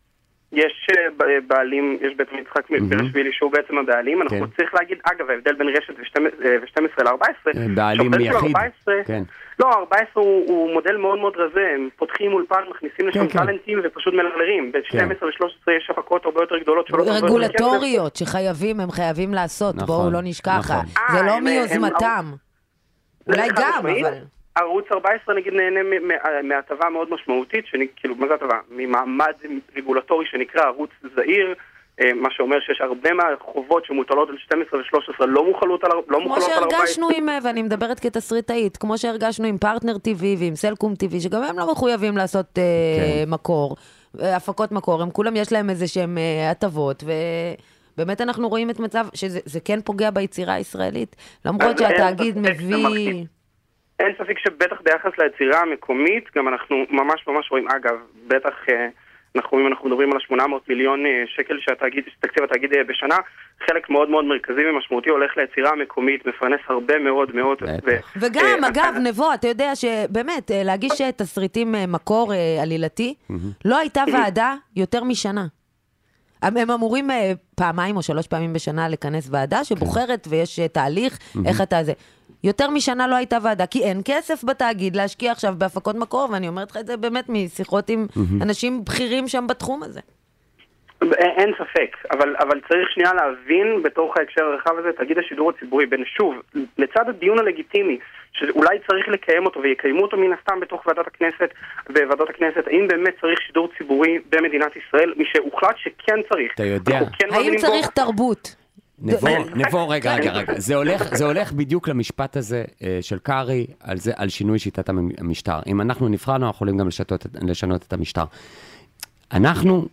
יש בעלים, יש בית המשחק ברשבילי שהוא בעצם הבעלים, אנחנו צריך להגיד, אגב, ההבדל בין רשת ו-שתים עשרה ל-ארבע עשרה, בעלים יחיד, כן. לא, ארבע עשרה הוא, הוא מודל מאוד מאוד רזה, הם פותחים אולפן, מכניסים לשם כן, טלנטים כן. ופשוט מלרלרים. ב-שתים עשרה ו-שלוש עשרה יש הפקות הרבה יותר גדולות. רגולטוריות שחייבים, הם חייבים לעשות, נכון, בואו לא נשכח. נכון. זה לא מיוזמתם. אולי גם, אבל... ערוץ ארבע עשרה נגיד נהנה מהטבה מאוד משמעותית, כאילו, מה זה הטבה? ממעמד רגולטורי שנקרא ערוץ זעיר, מה שאומר שיש הרבה מהחובות שמוטלות על שתים עשרה ו-שלוש עשרה לא מוחלות על ארבע עשרה. כמו שהרגשנו עם, ואני מדברת כתסריטאית, כמו שהרגשנו עם פרטנר טיווי ועם סלקום טיווי, שגם הם לא מחויבים לעשות מקור, הפקות מקור, הם כולם יש להם איזה שהם הטבות, ובאמת אנחנו רואים את מצב שזה כן פוגע ביצירה הישראלית, למרות שהתאגיד מביא... אין ספק שבטח ביחס ליצירה המקומית, גם אנחנו ממש ממש רואים, אגב, בטח אנחנו, אם אנחנו מדברים על שמונה מאות מיליון שקל שהתאגיד, תקציב התאגיד בשנה, חלק מאוד מאוד מרכזי ומשמעותי הולך ליצירה המקומית, מפרנס הרבה מאוד מאוד. וגם, אגב, נבוא, אתה יודע שבאמת, להגיש תסריטים מקור עלילתי, לא הייתה ועדה יותר משנה. הם אמורים פעמיים או שלוש פעמים בשנה לכנס ועדה שבוחרת ויש תהליך, איך אתה זה. יותר משנה לא הייתה ועדה, כי אין כסף בתאגיד להשקיע עכשיו בהפקות מקור, ואני אומרת לך את זה באמת משיחות עם אנשים בכירים שם בתחום הזה. אין ספק, אבל, אבל צריך שנייה להבין בתוך ההקשר הרחב הזה, תאגיד השידור הציבורי, בין שוב, לצד הדיון הלגיטימי, שאולי צריך לקיים אותו ויקיימו אותו מן הסתם בתוך ועדת הכנסת, בוועדות הכנסת, האם באמת צריך שידור ציבורי במדינת ישראל, מי שהוחלט שכן צריך. אתה יודע. כן האם צריך בו... תרבות? נבוא, נבוא, רגע, רגע, רגע. זה הולך, זה הולך בדיוק למשפט הזה של קארי, על זה, על שינוי שיטת המשטר. אם אנחנו נבחרנו, אנחנו יכולים גם לשנות, לשנות את המשטר. אנחנו,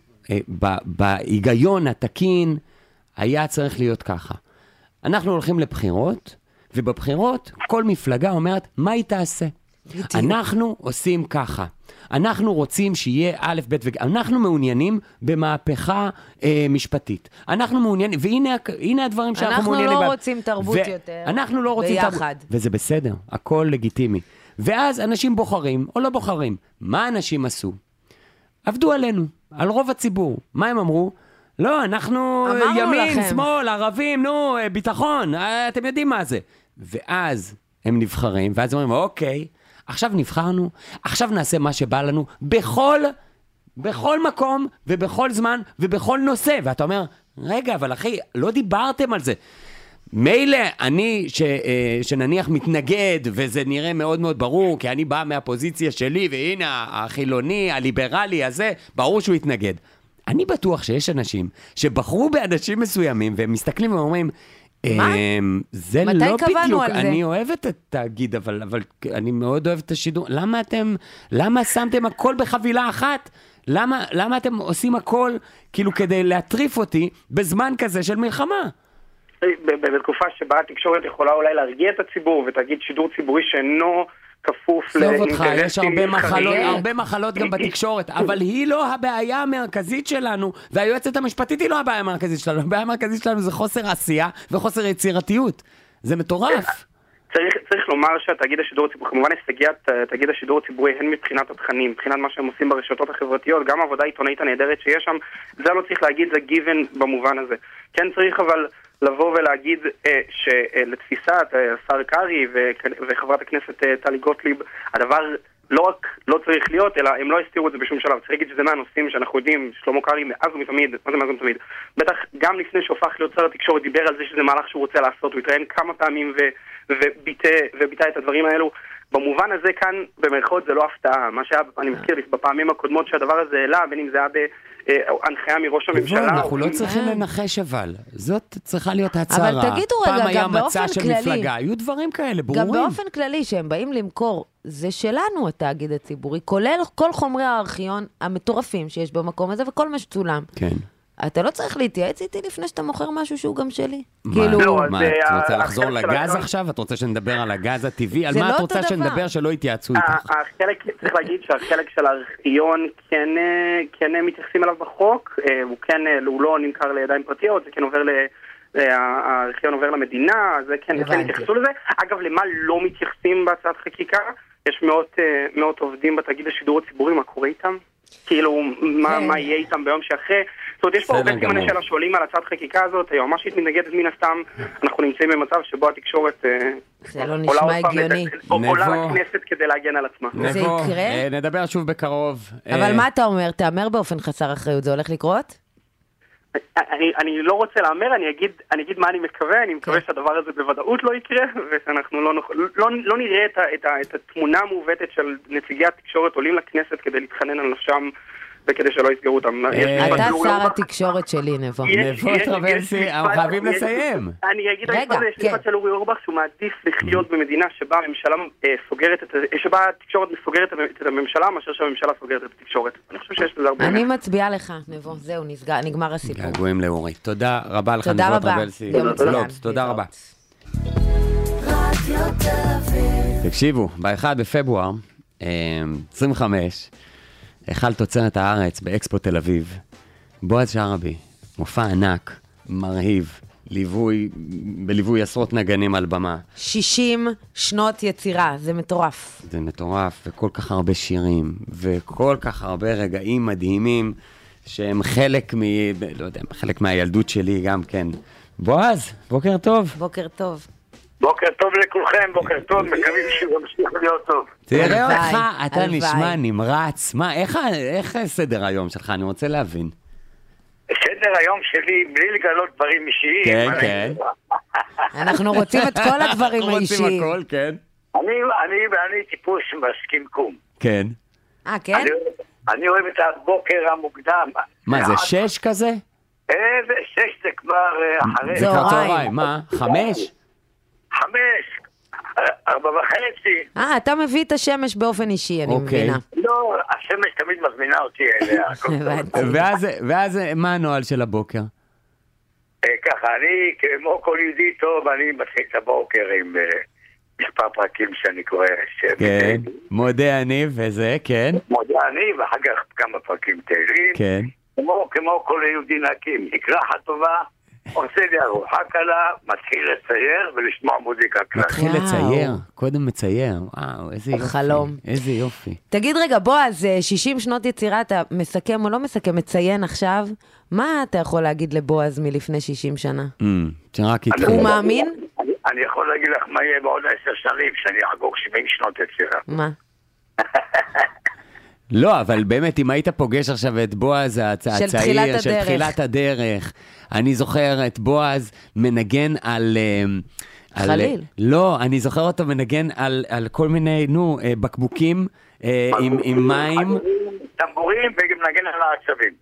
בהיגיון התקין, היה צריך להיות ככה. אנחנו הולכים לבחירות, ובבחירות כל מפלגה אומרת, מה היא תעשה? אנחנו עושים ככה. אנחנו רוצים שיהיה א', ב' וג'. אנחנו מעוניינים במהפכה אה, משפטית. אנחנו מעוניינים, והנה הנה הדברים שאנחנו אנחנו מעוניינים. לא בה. רוצים תרבות ו- יותר. אנחנו לא רוצים ביחד. תרבות. וזה בסדר, הכל לגיטימי. ואז אנשים בוחרים או לא בוחרים. מה אנשים עשו? עבדו עלינו, על רוב הציבור. מה הם אמרו? לא, אנחנו ימין, לכם. שמאל, ערבים, נו, ביטחון, אתם יודעים מה זה. ואז הם נבחרים, ואז אומרים, אוקיי, עכשיו נבחרנו, עכשיו נעשה מה שבא לנו, בכל, בכל מקום, ובכל זמן, ובכל נושא. ואתה אומר, רגע, אבל אחי, לא דיברתם על זה. מילא אני ש, שנניח מתנגד, וזה נראה מאוד מאוד ברור, כי אני בא מהפוזיציה שלי, והנה החילוני, הליברלי הזה, ברור שהוא יתנגד. אני בטוח שיש אנשים שבחרו באנשים מסוימים, והם מסתכלים ואומרים, מה? זה מתי לא קבענו בדיוק, על זה? אני אוהבת את התאגיד, אבל, אבל אני מאוד אוהבת את השידור. למה אתם, למה שמתם הכל בחבילה אחת? למה, למה אתם עושים הכל כאילו כדי להטריף אותי בזמן כזה של מלחמה? בתקופה שבה התקשורת יכולה אולי להרגיע את הציבור ותגיד שידור ציבורי שאינו כפוף סוף אותך, לאינטרסים יש הרבה מחלות, מסחריים. הרבה מחלות גם בתקשורת, אבל היא לא הבעיה המרכזית שלנו, והיועצת המשפטית היא לא הבעיה המרכזית שלנו, הבעיה המרכזית שלנו זה חוסר עשייה וחוסר יצירתיות. זה מטורף. צריך, צריך לומר שהתאגיד השידור הציבורי, כמובן הסתגיית תאגיד השידור הציבורי, הן מבחינת התכנים, מבחינת מה שהם עושים ברשתות החברתיות, גם העבודה העיתונאית הנהדרת שיש שם, זה לא צריך להגיד, זה given במובן הזה. כן צריך אבל לבוא ולהגיד אה, שלתפיסת אה, השר קרי ו- וחברת הכנסת אה, טלי גוטליב, הדבר לא רק לא צריך להיות, אלא הם לא הסתירו את זה בשום שלב. צריך להגיד שזה מהנושאים שאנחנו יודעים, שלמה קרי מאז ומתמיד, מה זה מאז ומתמיד? בטח גם לפני שהופך להיות שר התקשורת דיבר על זה שזה מהלך שהוא רוצה לעשות, הוא התראיין כמה פעמים ו- וביטא, וביטא את הדברים האלו. במובן הזה כאן, במרכאות, זה לא הפתעה. מה שהיה, אני מזכיר לי, בפעמים הקודמות שהדבר הזה העלה, בין אם זה היה בהנחיה מראש הממשלה. אנחנו לא צריכים לנחש אבל. זאת צריכה להיות הצהרה. אבל תגידו רגע, גם באופן כללי. היו דברים כאלה, ברורים. גם באופן כללי, שהם באים למכור, זה שלנו התאגיד הציבורי, כולל כל חומרי הארכיון המטורפים שיש במקום הזה, וכל מה שצולם. כן. אתה לא צריך להתייעץ איתי לפני שאתה מוכר משהו שהוא גם שלי. מה, כאילו... מה, את רוצה לחזור לגז עכשיו? את רוצה שנדבר על הגז הטבעי? על מה את רוצה שנדבר שלא יתייעצו איתך? החלק, צריך להגיד שהחלק של הארכיון כן מתייחסים אליו בחוק, הוא כן, הוא לא נמכר לידיים פרטיות, זה כן עובר ל... הארכיון עובר למדינה, זה כן התייחסו לזה. אגב, למה לא מתייחסים בהצעת חקיקה? יש מאות, מאות עובדים בתאגיד השידור הציבורי, מה קורה איתם? כאילו, מה, מה יהיה איתם ביום שאחרי? זאת אומרת, יש פה הרבה סימני שאלה שואלים על הצעת חקיקה הזאת, היועמ"שית מתנגדת מן הסתם, אנחנו נמצאים במצב שבו התקשורת זה לא נשמע הגיוני. עולה לכנסת כדי להגן על עצמה. זה יקרה? נדבר שוב בקרוב. אבל מה אתה אומר? תאמר באופן חסר אחריות, זה הולך לקרות? אני, אני לא רוצה לאמר, אני אגיד, אני אגיד מה אני מקווה, אני מקווה שהדבר הזה בוודאות לא יקרה, ושאנחנו לא, לא, לא נראה את, ה, את, ה, את התמונה המעוותת של נציגי התקשורת עולים לכנסת כדי להתחנן על נפשם, וכדי שלא יסגרו אותם. אתה שר התקשורת שלי, נבו. נבו טרבלסי, אנחנו חייבים לסיים. אני אגיד, יש משפט של אורי אורבך שהוא מעדיף לחיות במדינה שבה הממשלה סוגרת, שבה התקשורת סוגרת את הממשלה, מאשר שהממשלה סוגרת את התקשורת. אני חושב שיש לזה הרבה. אני מצביעה לך, נבו, זהו, נגמר הסיפור. געגועים לאורי. תודה רבה לך, נבו טרבלסי. תודה רבה. תקשיבו, ב-אחד בפברואר עשרים וחמש, היכל תוצרת הארץ באקספו תל אביב, בועז שרעבי, מופע ענק, מרהיב, ליווי, בליווי עשרות נגנים על במה. שישים שנות יצירה, זה מטורף. זה מטורף, וכל כך הרבה שירים, וכל כך הרבה רגעים מדהימים, שהם חלק מ... לא יודע, חלק מהילדות שלי גם כן. בועז, בוקר טוב. בוקר טוב. בוקר טוב לכולכם, בוקר טוב, מקווים שימשיך להיות טוב. תראה אותך, אתה נשמע נמרץ. מה, איך סדר היום שלך? אני רוצה להבין. סדר היום שלי, בלי לגלות דברים אישיים. כן, כן. אנחנו רוצים את כל הדברים האישיים. אנחנו רוצים הכל, כן. אני טיפוס מסכים קום. כן. אה, כן? אני אוהב את הבוקר המוקדם. מה, זה שש כזה? שש זה כבר אחרי. זה צהריים. מה, חמש? חמש, ארבע וחצי. אה, אתה מביא את השמש באופן אישי, אני מבינה. לא, השמש תמיד מזמינה אותי אליה. ואז מה הנועל של הבוקר? ככה, אני כמו כל יהודי טוב, אני מתחיל את הבוקר עם מספר פרקים שאני קורא. כן, מודה אני וזה, כן. מודה אני, ואחר כך כמה פרקים תהילים. כן. כמו, כמו כל יהודי נקים, מקלחת טובה, עושה לי ארוחה קלה, מתחיל לצייר ולשמוע מוזיקה קלאסית. מתחיל לצייר, קודם מצייר. וואו, איזה יופי. חלום. איזה יופי. תגיד רגע, בועז, שישים שנות יצירה, אתה מסכם או לא מסכם, מציין עכשיו? מה אתה יכול להגיד לבועז מלפני שישים שנה? שרק התחיל. הוא מאמין? אני יכול להגיד לך מה יהיה בעוד עשר שנים, שאני אחגוג שבעים שנות יצירה. מה? לא, אבל באמת, אם היית פוגש עכשיו את בועז הצעיר, של תחילת הדרך, אני זוכר את בועז מנגן על... חליל. לא, אני זוכר אותו מנגן על, על כל מיני, נו, בקבוקים עם, עם מים. טמבורים ומנגן על העצבים.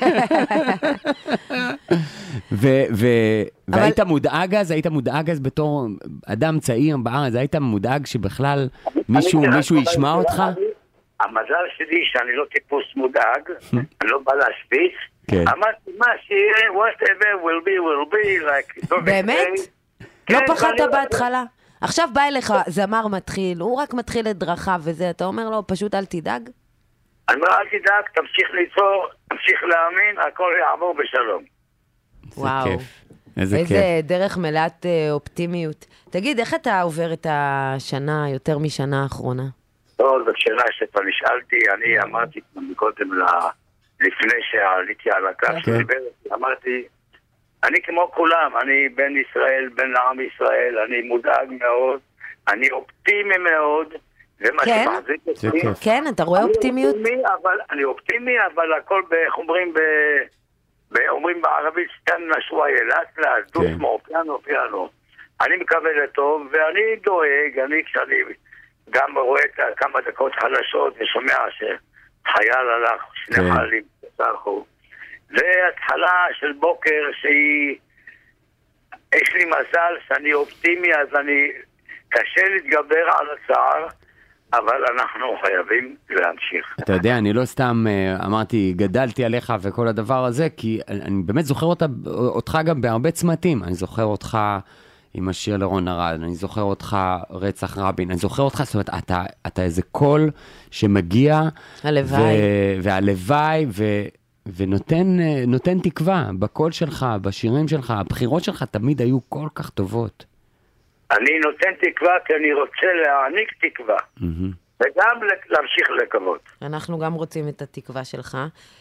ו- ו- והיית מודאג אז, היית מודאג אז בתור אדם צעיר בארץ, היית מודאג שבכלל מישהו, מישהו ישמע אותך? המזל שלי שאני לא טיפוס מודאג, אני לא בא להשפיץ, אמרתי מה שיהיה, whatever will be will be, like... באמת? לא פחדת בהתחלה? עכשיו בא אליך זמר מתחיל, הוא רק מתחיל את דרכיו וזה, אתה אומר לו פשוט אל תדאג? אני אומר אל תדאג, תמשיך ליצור, תמשיך להאמין, הכל יעבור בשלום. וואו, איזה כיף. איזה דרך מלאת אופטימיות. תגיד, איך אתה עובר את השנה, יותר משנה האחרונה? טוב, זאת שאלה שפה נשאלתי, אני אמרתי קודם לפני שעליתי על הקו שדיבר, אמרתי, אני כמו כולם, אני בן ישראל, בן לעם ישראל, אני מודאג מאוד, אני אופטימי מאוד, זה מה שמחזיק אותי. כן, אתה רואה אופטימיות? אני אופטימי, אבל הכל, איך אומרים, אומרים בערבית, סטנה שוואיה, לאט לאט, דו כמו פיאנו פיאנו. אני מקווה לטוב, ואני דואג, אני כשאני... גם רואה כמה דקות חלשות ושומע שחייל הלך, שני חיילים שצרכו. זה התחלה של בוקר שהיא... יש לי מזל שאני אופטימי, אז אני... קשה להתגבר על הצער, אבל אנחנו חייבים להמשיך. אתה יודע, אני לא סתם אמרתי, גדלתי עליך וכל הדבר הזה, כי אני באמת זוכר אותה, אותך גם בהרבה צמתים. אני זוכר אותך... עם השיר לרון ארד, אני זוכר אותך רצח רבין, אני זוכר אותך, זאת אומרת, אתה, אתה איזה קול שמגיע, הלוואי. ו- והלוואי, ו- ונותן נותן תקווה בקול שלך, בשירים שלך, הבחירות שלך תמיד היו כל כך טובות. אני נותן תקווה כי אני רוצה להעניק תקווה, mm-hmm. וגם להמשיך לקוות. אנחנו גם רוצים את התקווה שלך.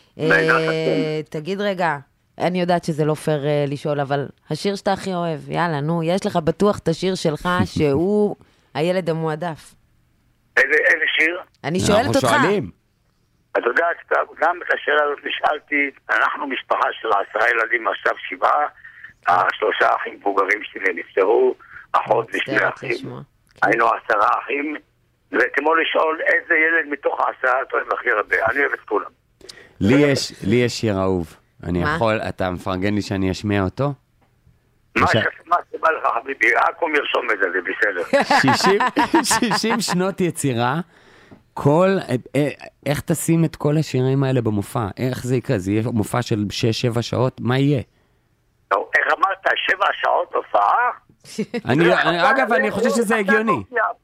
תגיד רגע, אני יודעת שזה לא פייר uh, לשאול, אבל השיר שאתה הכי אוהב, יאללה, נו, יש לך בטוח את השיר שלך שהוא הילד המועדף. איזה, איזה שיר? אני שואלת אותך. אנחנו שואלים. את יודעת, גם את השאלה הזאת נשאלתי, אנחנו משפחה של עשרה ילדים, עכשיו שבעה, השלושה אחים מבוגרים שלי נפטרו, אחות ושני אחים. היינו עשרה אחים, וכמו לשאול איזה ילד מתוך העשרה אתה אוהב הכי הרבה, אני אוהב את כולם. לי יש, לי יש שיר אהוב. אני יכול, אתה מפרגן לי שאני אשמיע אותו? מה שבא לך חביבי, אקום ירשום את זה, זה בסדר. שישים שנות יצירה, כל, איך תשים את כל השירים האלה במופע? איך זה יקרה? זה יהיה מופע של שש שבע שעות? מה יהיה? איך אמרת, שבע שעות הופעה? אגב, אני חושב שזה הגיוני.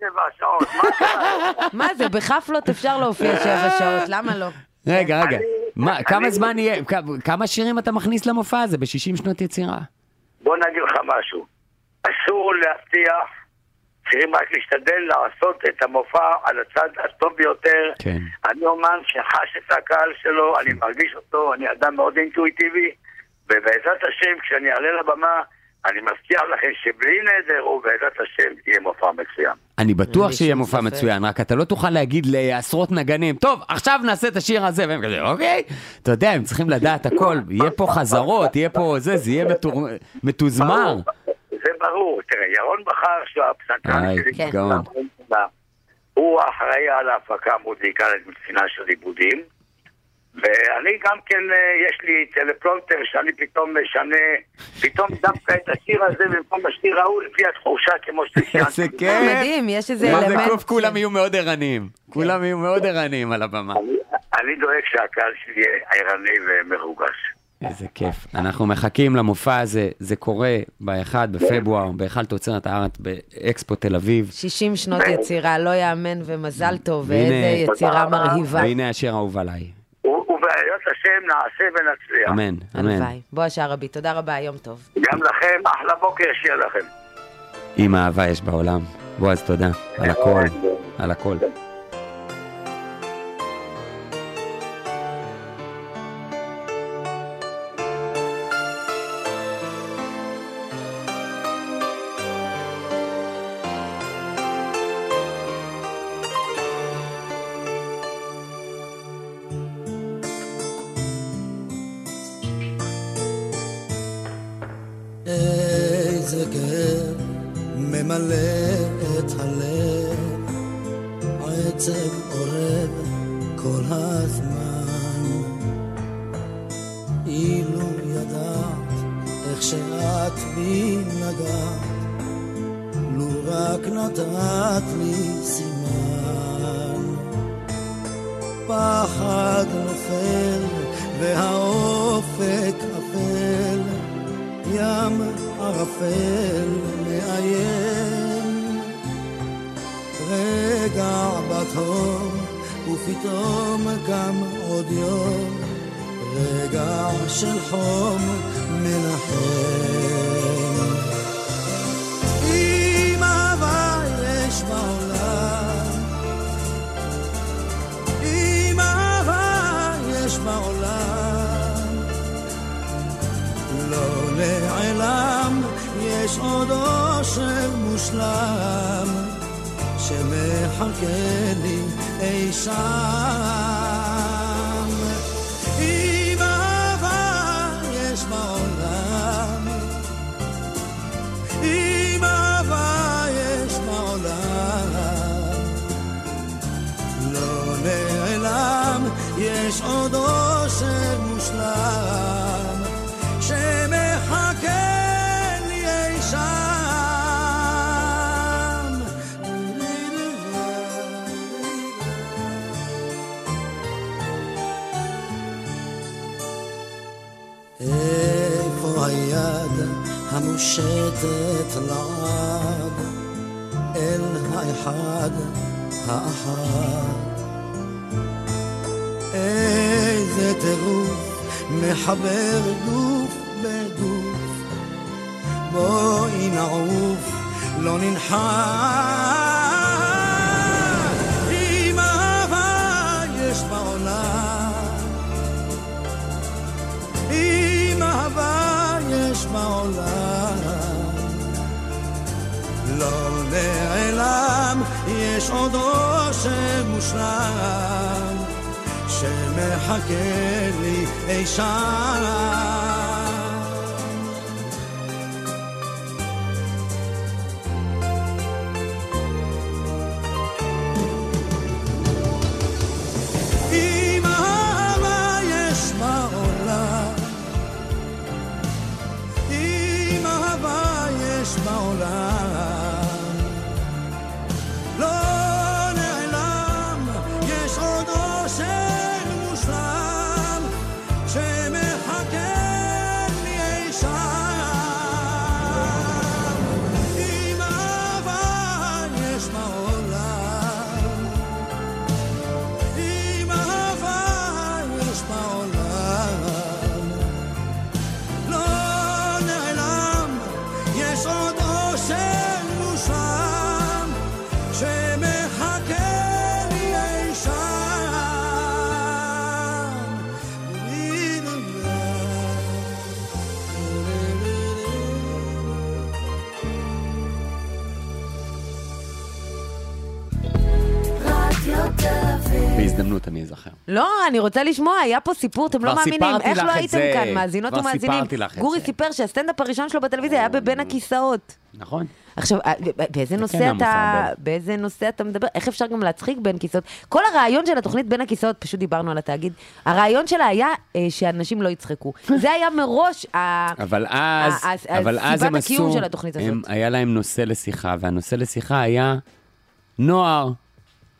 מה זה, בחפלות אפשר להופיע שבע שעות, למה לא? רגע, רגע, כמה זמן יהיה, כמה שירים אתה מכניס למופע הזה ב-שישים שנות יצירה? בוא נגיד לך משהו, אסור להבטיח, צריכים רק להשתדל לעשות את המופע על הצד הטוב ביותר. אני אומן שחש את הקהל שלו, אני מרגיש אותו, אני אדם מאוד אינטואיטיבי, ובעזרת השם כשאני אעלה לבמה, אני מבטיח לכם שבלי נדר ובעזרת השם יהיה מופע מצוין. אני בטוח שיהיה מופע מצוין, רק אתה לא תוכל להגיד לעשרות נגנים, טוב, עכשיו נעשה את השיר הזה, והם כזה, אוקיי? אתה יודע, הם צריכים לדעת הכל, יהיה פה חזרות, יהיה פה זה, זה יהיה מתוזמר. זה ברור, תראה, ירון בחר שהוא הפסנתרן שלי, הוא אחראי על ההפקה המוזיקלית מבחינה של עיבודים, ואני גם כן, יש לי טלפלונטר שאני פתאום משנה, פתאום דווקא את השיר הזה במקום השיר ההוא לפי התחושה כמו שציינתי. זה כן. מדהים, יש איזה אלמנט. מה זה קוף, כולם יהיו מאוד ערניים. כולם יהיו מאוד ערניים על הבמה. אני דואג שהקהל שלי יהיה ערני ומרוגש. איזה כיף. אנחנו מחכים למופע הזה, זה קורה ב-אחד בפברואר, בהיכל תוצרת הארץ, באקספו תל אביב. שישים שנות יצירה, לא יאמן ומזל טוב, ואיזה יצירה מרהיבה. והנה השיר האהוב עליי. ובעיות השם נעשה ונצליח. אמן, אמן. הלוואי. בועז שערבי, תודה רבה, יום טוב. גם לכם, אחלה בוקר שיהיה לכם. עם אהבה יש בעולם. בועז, תודה. על הכל, על הכל. איזה גר ממלא את הלב, עצב עורב כל הזמן. אילו ידעת איך שאת בי נגעת, לו רק נתת לי סימן. פחד נופל והאופק אפל, ים ערפל מאיים. רגע בתור ופתאום גם עוד יום, רגע של חום מנחם. אם אהבה יש בעולם, אם אהבה יש בעולם, לא נעלם, יש עוד אושר מושלם שמחכה לי אי שם. אם אהבה יש בעולם, אם אהבה יש בעולם, לא נעלם, יש עוד אושר מושלם שמחכה לי אי שם. איפה היד המושטת לעד אל האחד האחד? איזה טירוף מחבר גוף בגוף, בואי נעוף לא ננחת. אם אהבה יש בעולם, אם אהבה יש בעולם, לא נעלם, יש עוד אושר מושלם שמחכה לי אי שם. אם אהבה יש בעולם, אם אהבה יש בעולם, לא נעלם, יש עוד אושר מושלם שמחכה לי אי שם. אם אהבה יש בעולם, אם אהבה יש בעולם, לא נעלם, יש עוד אושר מושלם שמחכה לי אי שם. בהזדמנות אני אזכר. לא, אני רוצה לשמוע, היה פה סיפור, אתם לא כבר מאמינים. סיפרתי איך לך לא את הייתם זה. כאן, מאזינות כבר ומאזינים? סיפרתי לך את גורי זה. סיפר שהסטנדאפ הראשון שלו בטלוויזיה היה בבין הכיסאות. נכון. עכשיו, באיזה נושא המופע אתה, הרבה. באיזה נושא אתה מדבר? איך אפשר גם להצחיק בין כיסאות? כל הרעיון של התוכנית בין הכיסאות, פשוט דיברנו על התאגיד, הרעיון שלה היה אה, שאנשים לא יצחקו. זה היה מראש ה- אבל אז, ה- ה- אבל אז סיבת הם הקיום עשו, של התוכנית הזאת. הם, היה להם נושא לשיחה, והנושא לשיחה היה נוער.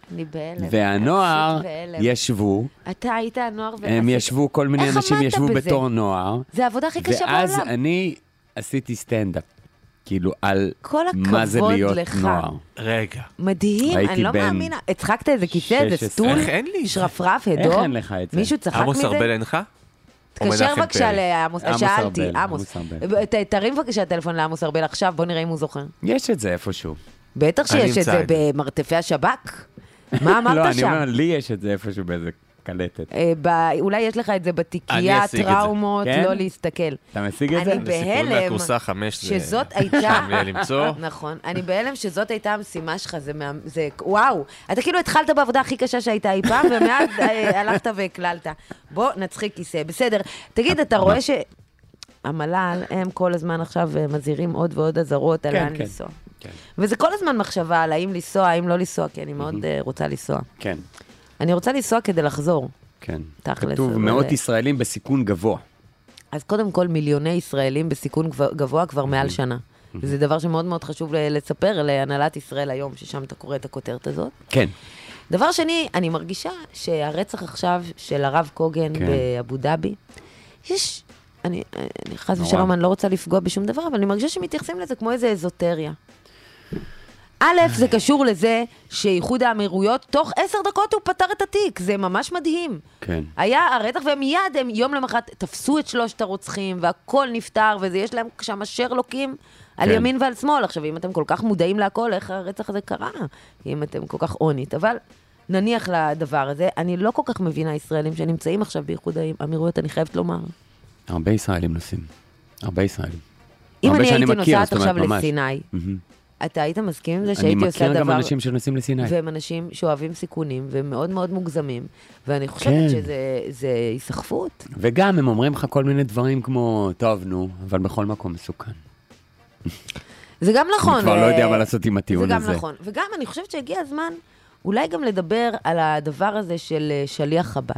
אני בהלם. והנוער פשוט בהלם. ישבו, אתה היית הנוער ועשית... הם ישבו, כל מיני איך אנשים עמדת ישבו בזה? בתור נוער. זה העבודה הכי קשה ואז בעולם. אני עשיתי סטנדאפ, כאילו על כל מה זה הכבוד להיות לך. נוער. רגע. מדהים, הייתי אני לא בן מאמינה. הצחקת איזה כיסא, איזה שש עשרה. סטול, איך אין לי את זה? שרפרף, איך הדור. אין לך את זה? מישהו צחק עמוס מזה? ארבל אין לך? או תקשר מנחם בבקשה פרי? לעמוס, עמוס שאלתי, ארבל, עמוס. עמוס ארבל. ת- תרים בבקשה טלפון לעמוס ארבל עכשיו, בוא נראה אם הוא זוכר. יש את זה איפשהו. בטח אני שיש את אמצא זה את זה. במרתפי השב"כ. מה אמרת לא, שם? אני אומר, לי יש את זה איפשהו באיזה קלטת. אה, ב- אולי יש לך את זה אני בתיקייה, אשיג את זה. טראומות, כן? לא להסתכל. אתה משיג את זה? אני לסיכון בהלם מהכורסה חמש זה... שזאת הייתה... שם יהיה למצוא. נכון, אני בהלם שזאת הייתה המשימה שלך, זה, מה- זה וואו, אתה כאילו התחלת בעבודה הכי קשה שהייתה אי פעם, ומאז אה, הלכת והקללת. בוא נצחיק כיסא, בסדר. תגיד, אתה רואה ש... המל"ל, הם כל הזמן עכשיו אה, מזהירים עוד ועוד אזהרות על כן, לאן כן. לנסוע. כן. וזה כל הזמן מחשבה על האם לנסוע, האם לא לנסוע, כי אני מאוד אה, רוצה לנסוע. כן, אני רוצה לנסוע כדי לחזור. כן. תכלס, כתוב אבל- מאות ישראלים בסיכון גבוה. אז קודם כל, מיליוני ישראלים בסיכון גבוה- גבוה כבר מעל שנה. וזה דבר שמאוד מאוד חשוב ל- לספר להנהלת ישראל היום, ששם אתה קורא את הכותרת הזאת. כן. דבר שני, אני מרגישה שהרצח עכשיו של הרב קוגן כן. באבו דאבי, יש, אני, אני חס נורא. ושלום, אני לא רוצה לפגוע בשום דבר, אבל אני מרגישה שמתייחסים לזה כמו איזה אזוטריה. א', זה קשור לזה שאיחוד האמירויות, תוך עשר דקות הוא פתר את התיק, זה ממש מדהים. כן. היה הרצח, ומיד הם יום למחרת תפסו את שלושת הרוצחים, והכל נפטר, ויש להם שם שרלוקים על כן. ימין ועל שמאל. עכשיו, אם אתם כל כך מודעים להכל, איך הרצח הזה קרה? אם אתם כל כך אונית. אבל נניח לדבר הזה, אני לא כל כך מבינה ישראלים שנמצאים עכשיו באיחוד האמירויות, אני חייבת לומר. הרבה ישראלים נוסעים. הרבה ישראלים. אם הרבה אני שאני הייתי מכיר, נוסעת זאת אומרת, עכשיו ממש. לסיני, מהמם. אתה היית מסכים עם זה אני שהייתי עושה מכיר דבר... גם אנשים שנוסעים לסיני. והם אנשים שאוהבים סיכונים, והם מאוד מאוד מוגזמים, ואני חושבת כן. שזה זה היסחפות. וגם הם אומרים לך כל מיני דברים כמו, טוב, נו, אבל בכל מקום מסוכן. זה גם נכון. אני כבר לא ו- יודע מה לעשות עם הטיעון הזה. זה גם נכון. וגם אני חושבת שהגיע הזמן אולי גם לדבר על הדבר הזה של אה, שליח חב"ד.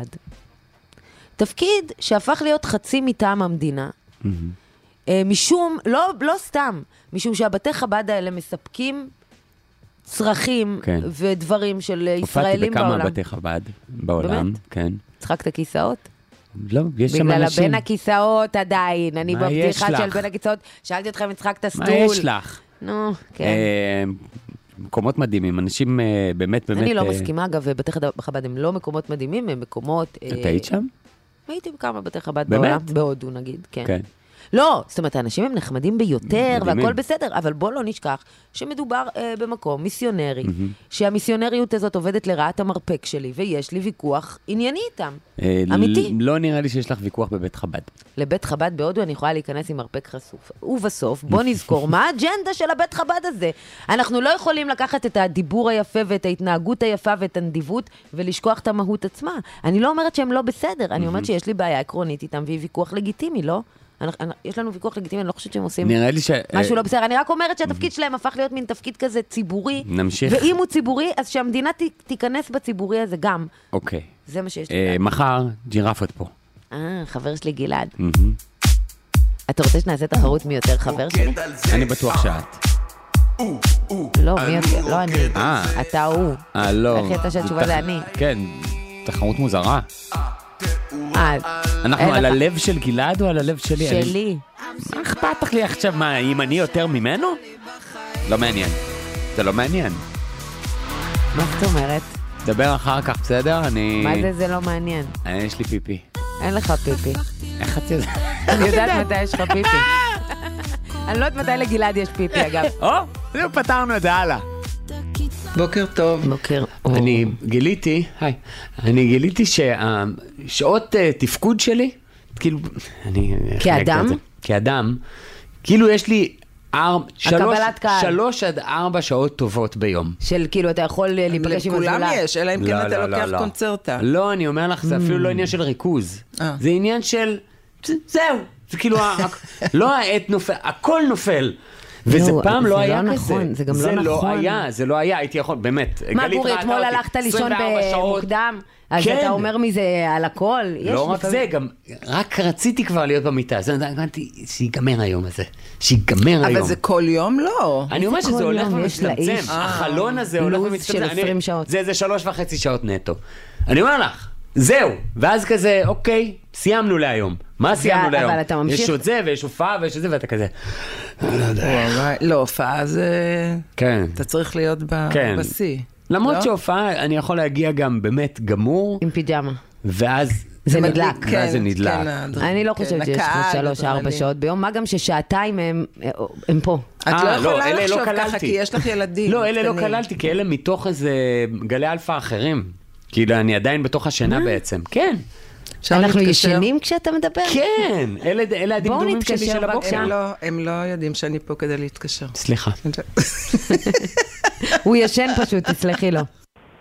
תפקיד שהפך להיות חצי מטעם המדינה, אה, משום, לא, לא סתם, משום שהבתי חב"ד האלה מספקים צרכים כן. ודברים של אה, הופעתי ישראלים בכמה בעולם. בתי חב"ד בעולם, באמת? כן. צחקת כיסאות? לא, יש שם בגלל אנשים. הבן הכיסאות עדיין, אני מה יש בבדיחה של לך? בן הכיסאות, שאלתי אתכם, הצחקת סטול. מה יש לך? נו, כן. אה, מקומות מדהימים, אנשים אה, באמת, באמת... אני לא אה, מסכימה, אגב, ובתי חב"ד הם לא מקומות מדהימים, הם מקומות... את אה, היית שם? הייתי בכמה בתי חב"ד באמת? בעולם, בהודו נגיד, כן. כן. לא, זאת אומרת, האנשים הם נחמדים ביותר, מדהימים. והכל בסדר, אבל בוא לא נשכח שמדובר אה, במקום מיסיונרי, שהמיסיונריות הזאת עובדת לרעת המרפק שלי, ויש לי ויכוח ענייני איתם. אה, אמיתי. ל- לא נראה לי שיש לך ויכוח בבית חב"ד. לבית חב"ד בהודו אני יכולה להיכנס עם מרפק חשוף. ובסוף, בוא נזכור, מה האג'נדה של הבית חב"ד הזה? אנחנו לא יכולים לקחת את הדיבור היפה ואת ההתנהגות היפה ואת הנדיבות ולשכוח את המהות עצמה. אני לא אומרת שהם לא בסדר, אני אומרת שיש לי בעיה עקרונית איתם והיא ויכוח לגיטימי, לא? אנחנו- אנחנו- יש לנו ויכוח לגיטימי, אני לא חושבת שהם עושים נראה לי ש... משהו אה, לא בסדר. אני רק אומרת שהתפקיד שלהם הפך להיות מין תפקיד כזה ציבורי. נמשיך. ואם הוא ציבורי, אז שהמדינה ת- תיכנס בציבורי הזה גם. אוקיי. זה מה שיש לי. אה, להגיד. מחר, ג'ירפות פה. אה, חבר שלי גלעד. מהמם. אתה רוצה שנעשה תחרות מי יותר חבר שלי? אני בטוח שאת. לא, מי יותר? לא אני. אה. אתה הוא. אה, לא. איך ידעת שהתשובה זה אני? כן, תחרות מוזרה. אה, אנחנו אין על לך. הלב של גלעד או על הלב שלי? אני- שלי. מה אכפת לך לי עכשיו? מה, אם אני יותר ממנו? לא מעניין. זה לא מעניין. מה זאת אומרת? דבר אחר כך, בסדר? אני... מה זה זה לא מעניין? אה, יש לי פיפי. אין לך פיפי. איך את יודעת? אני יודעת מתי יש לך פיפי. אני לא יודעת מתי לגלעד יש פיפי, אגב. או, זהו, פתרנו את זה, הלאה. בוקר טוב. בוקר. אני גיליתי, היי, אני גיליתי שהשעות אה, תפקוד שלי, כאילו, אני... כאדם? את זה. כאדם, כאילו יש לי ארבע, שלוש, הקבלת קהל. שלוש עד ארבע שעות טובות ביום. של כאילו אתה יכול להיפגש עם לכולם הזולה. יש, אלא אם כן לא, אתה לא, לוקח לא, לא. קונצרטה. לא, אני אומר לך, זה אפילו לא עניין של ריכוז. אה. זה עניין של, זה- זהו, זה כאילו, ה- לא העט נופל, הכל נופל. וזה לא, פעם זה לא היה לא כזה. נכון, זה גם זה לא לא נכון. היה, זה לא היה, הייתי יכול, באמת. מה, גלית גורי, ראתה אתמול אותי, הלכת לישון עשרים וארבע שעות. במוקדם? אז כן. אתה אומר מזה על הכל? יש לא רק לפעמים- זה, גם רק רציתי כבר להיות במיטה. אז הבנתי, שיגמר היום הזה. שיגמר היום. אבל זה כל יום לא. אני אומר כל שזה הולך יום? יש לאיש ומצטמצם. החלון הזה הולך לוז ומצטמצם. של אני- עשרים שעות. זה איזה שלוש וחצי שעות נטו. אני אומר לך, זהו. ואז כזה, אוקיי, סיימנו להיום. מה סיימנו להיום? אבל אתה ממשיך- יש עוד זה, ויש הופעה, ויש את זה, ואתה כזה. לא, הופעה זה... כן. אתה צריך להיות ב- כן. בשיא. למרות לא? שהופעה, אני יכול להגיע גם באמת גמור, עם פיג'מה. ואז... זה מדליק, נדלק. כן, ואז זה נדלק. כן, הדר- אני לא כן, חושבת שיש לך הקהל, שלוש, ארבע אדרנלין. שעות ביום, מה גם ששעתיים הם הם פה. את לא אה, לא, יכולה אלה לא לחשוב ככה, כללתי. כי יש לך ילדים. לא, אלה לא קטנים. כללתי, כי אלה מתוך איזה גלי אלפא אחרים. כאילו, אני עדיין בתוך השינה בעצם. כן. אפשר אנחנו להתקשר? ישנים כשאתה מדבר? כן, אלה אלה הדמדומים שלי נתקשר של הבוקר. בבקשה. הם לא- הם לא יודעים שאני פה כדי להתקשר. סליחה. הוא ישן פשוט, תסלחי לו.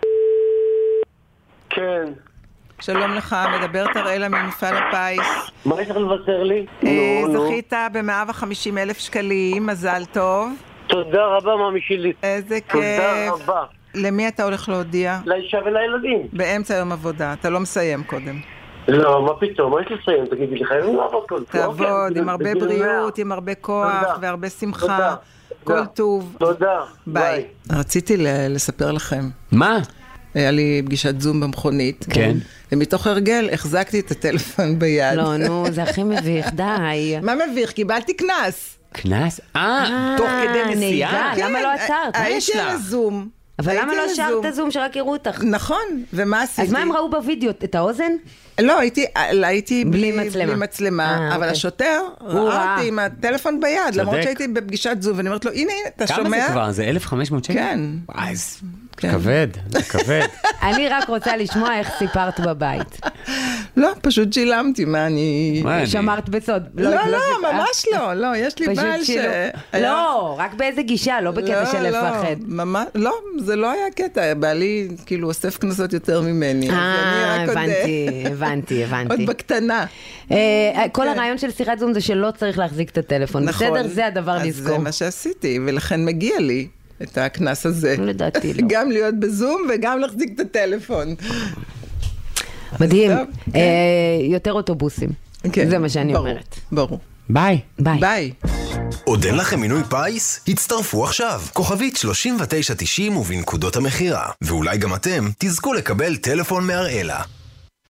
כן. שלום לך, מדברת אראלה ממפעל הפיס. מה יש לך לבשר לי? אה, נו, נו. זכית ב-מאה וחמישים אלף שקלים, מזל טוב. תודה רבה, מאמי שלי. איזה תודה כיף. רבה. למי אתה הולך להודיע? לאישה ולילדים. באמצע יום עבודה, אתה לא מסיים קודם. לא, מה פתאום? מה יש לסיים? תגידי לי, חייבים לעבוד כל זה. תעבוד עם הרבה בגיל מאה. בריאות, עם הרבה כוח תודה. והרבה שמחה. תודה. כל תודה. טוב. תודה. ביי. רציתי ל- לספר לכם. מה? היה לי פגישת זום במכונית. כן. ומתוך הרגל החזקתי את הטלפון ביד. לא, נו, זה הכי מביך, די. מה מביך? קיבלתי קנס. קנס? אה, תוך כדי נסיעה? נהיגה, למה לא עצרת? מה יש הייתי על לך? הזום. אבל למה הייתי לא על השארת הזום. זום שרק יראו אותך? נכון, ומה עשיתי? אז מה הם ראו בווידאו? את האוזן? לא, הייתי, הייתי בלי בלי, מצלמה. בלי מצלמה, אה, אבל אוקיי. השוטר הוא ראה ראה. אותי עם הטלפון ביד, למרות שהייתי בפגישת זום, ואני אומרת לו, הנה, הנה, אתה כמה שומע? זה כבר? זה אלף וחמש מאות שקל? כן. וואי, זה כן. כבד, זה כבד. אני רק רוצה לשמוע איך סיפרת בבית. לא, פשוט שילמתי, מה אני... מה, אני- שמרת בסוד. לא, לא, סיפרת. ממש לא, לא, יש לי פשוט בעל ש... שילו. לא, רק באיזה גישה, לא בקטע לא, של לא, לפחד. ממש, לא, זה לא היה קטע, בעלי כאילו אוסף קנסות יותר ממני, אז אני אה, רק עוד... הבנתי, הבנתי, עוד הבנתי. בקטנה. אה, כל הרעיון של שיחת זום זה שלא צריך להחזיק את הטלפון. נכון. בסדר, זה הדבר אז לזכור. זה מה שעשיתי, ולכן מגיע לי את הקנס הזה. לדעתי לא. גם להיות בזום וגם להחזיק את הטלפון. מדהים. טוב, אה, יותר אוטובוסים. כן, זה מה שאני ברור, אומרת. ברור. ביי. ביי. ביי. עוד אין לכם מינוי פיס? הצטרפו עכשיו. כוכבית שלושים ותשע תשעים ובנקודות המחירה. ואולי גם אתם תזכו לקבל טלפון מהראלה.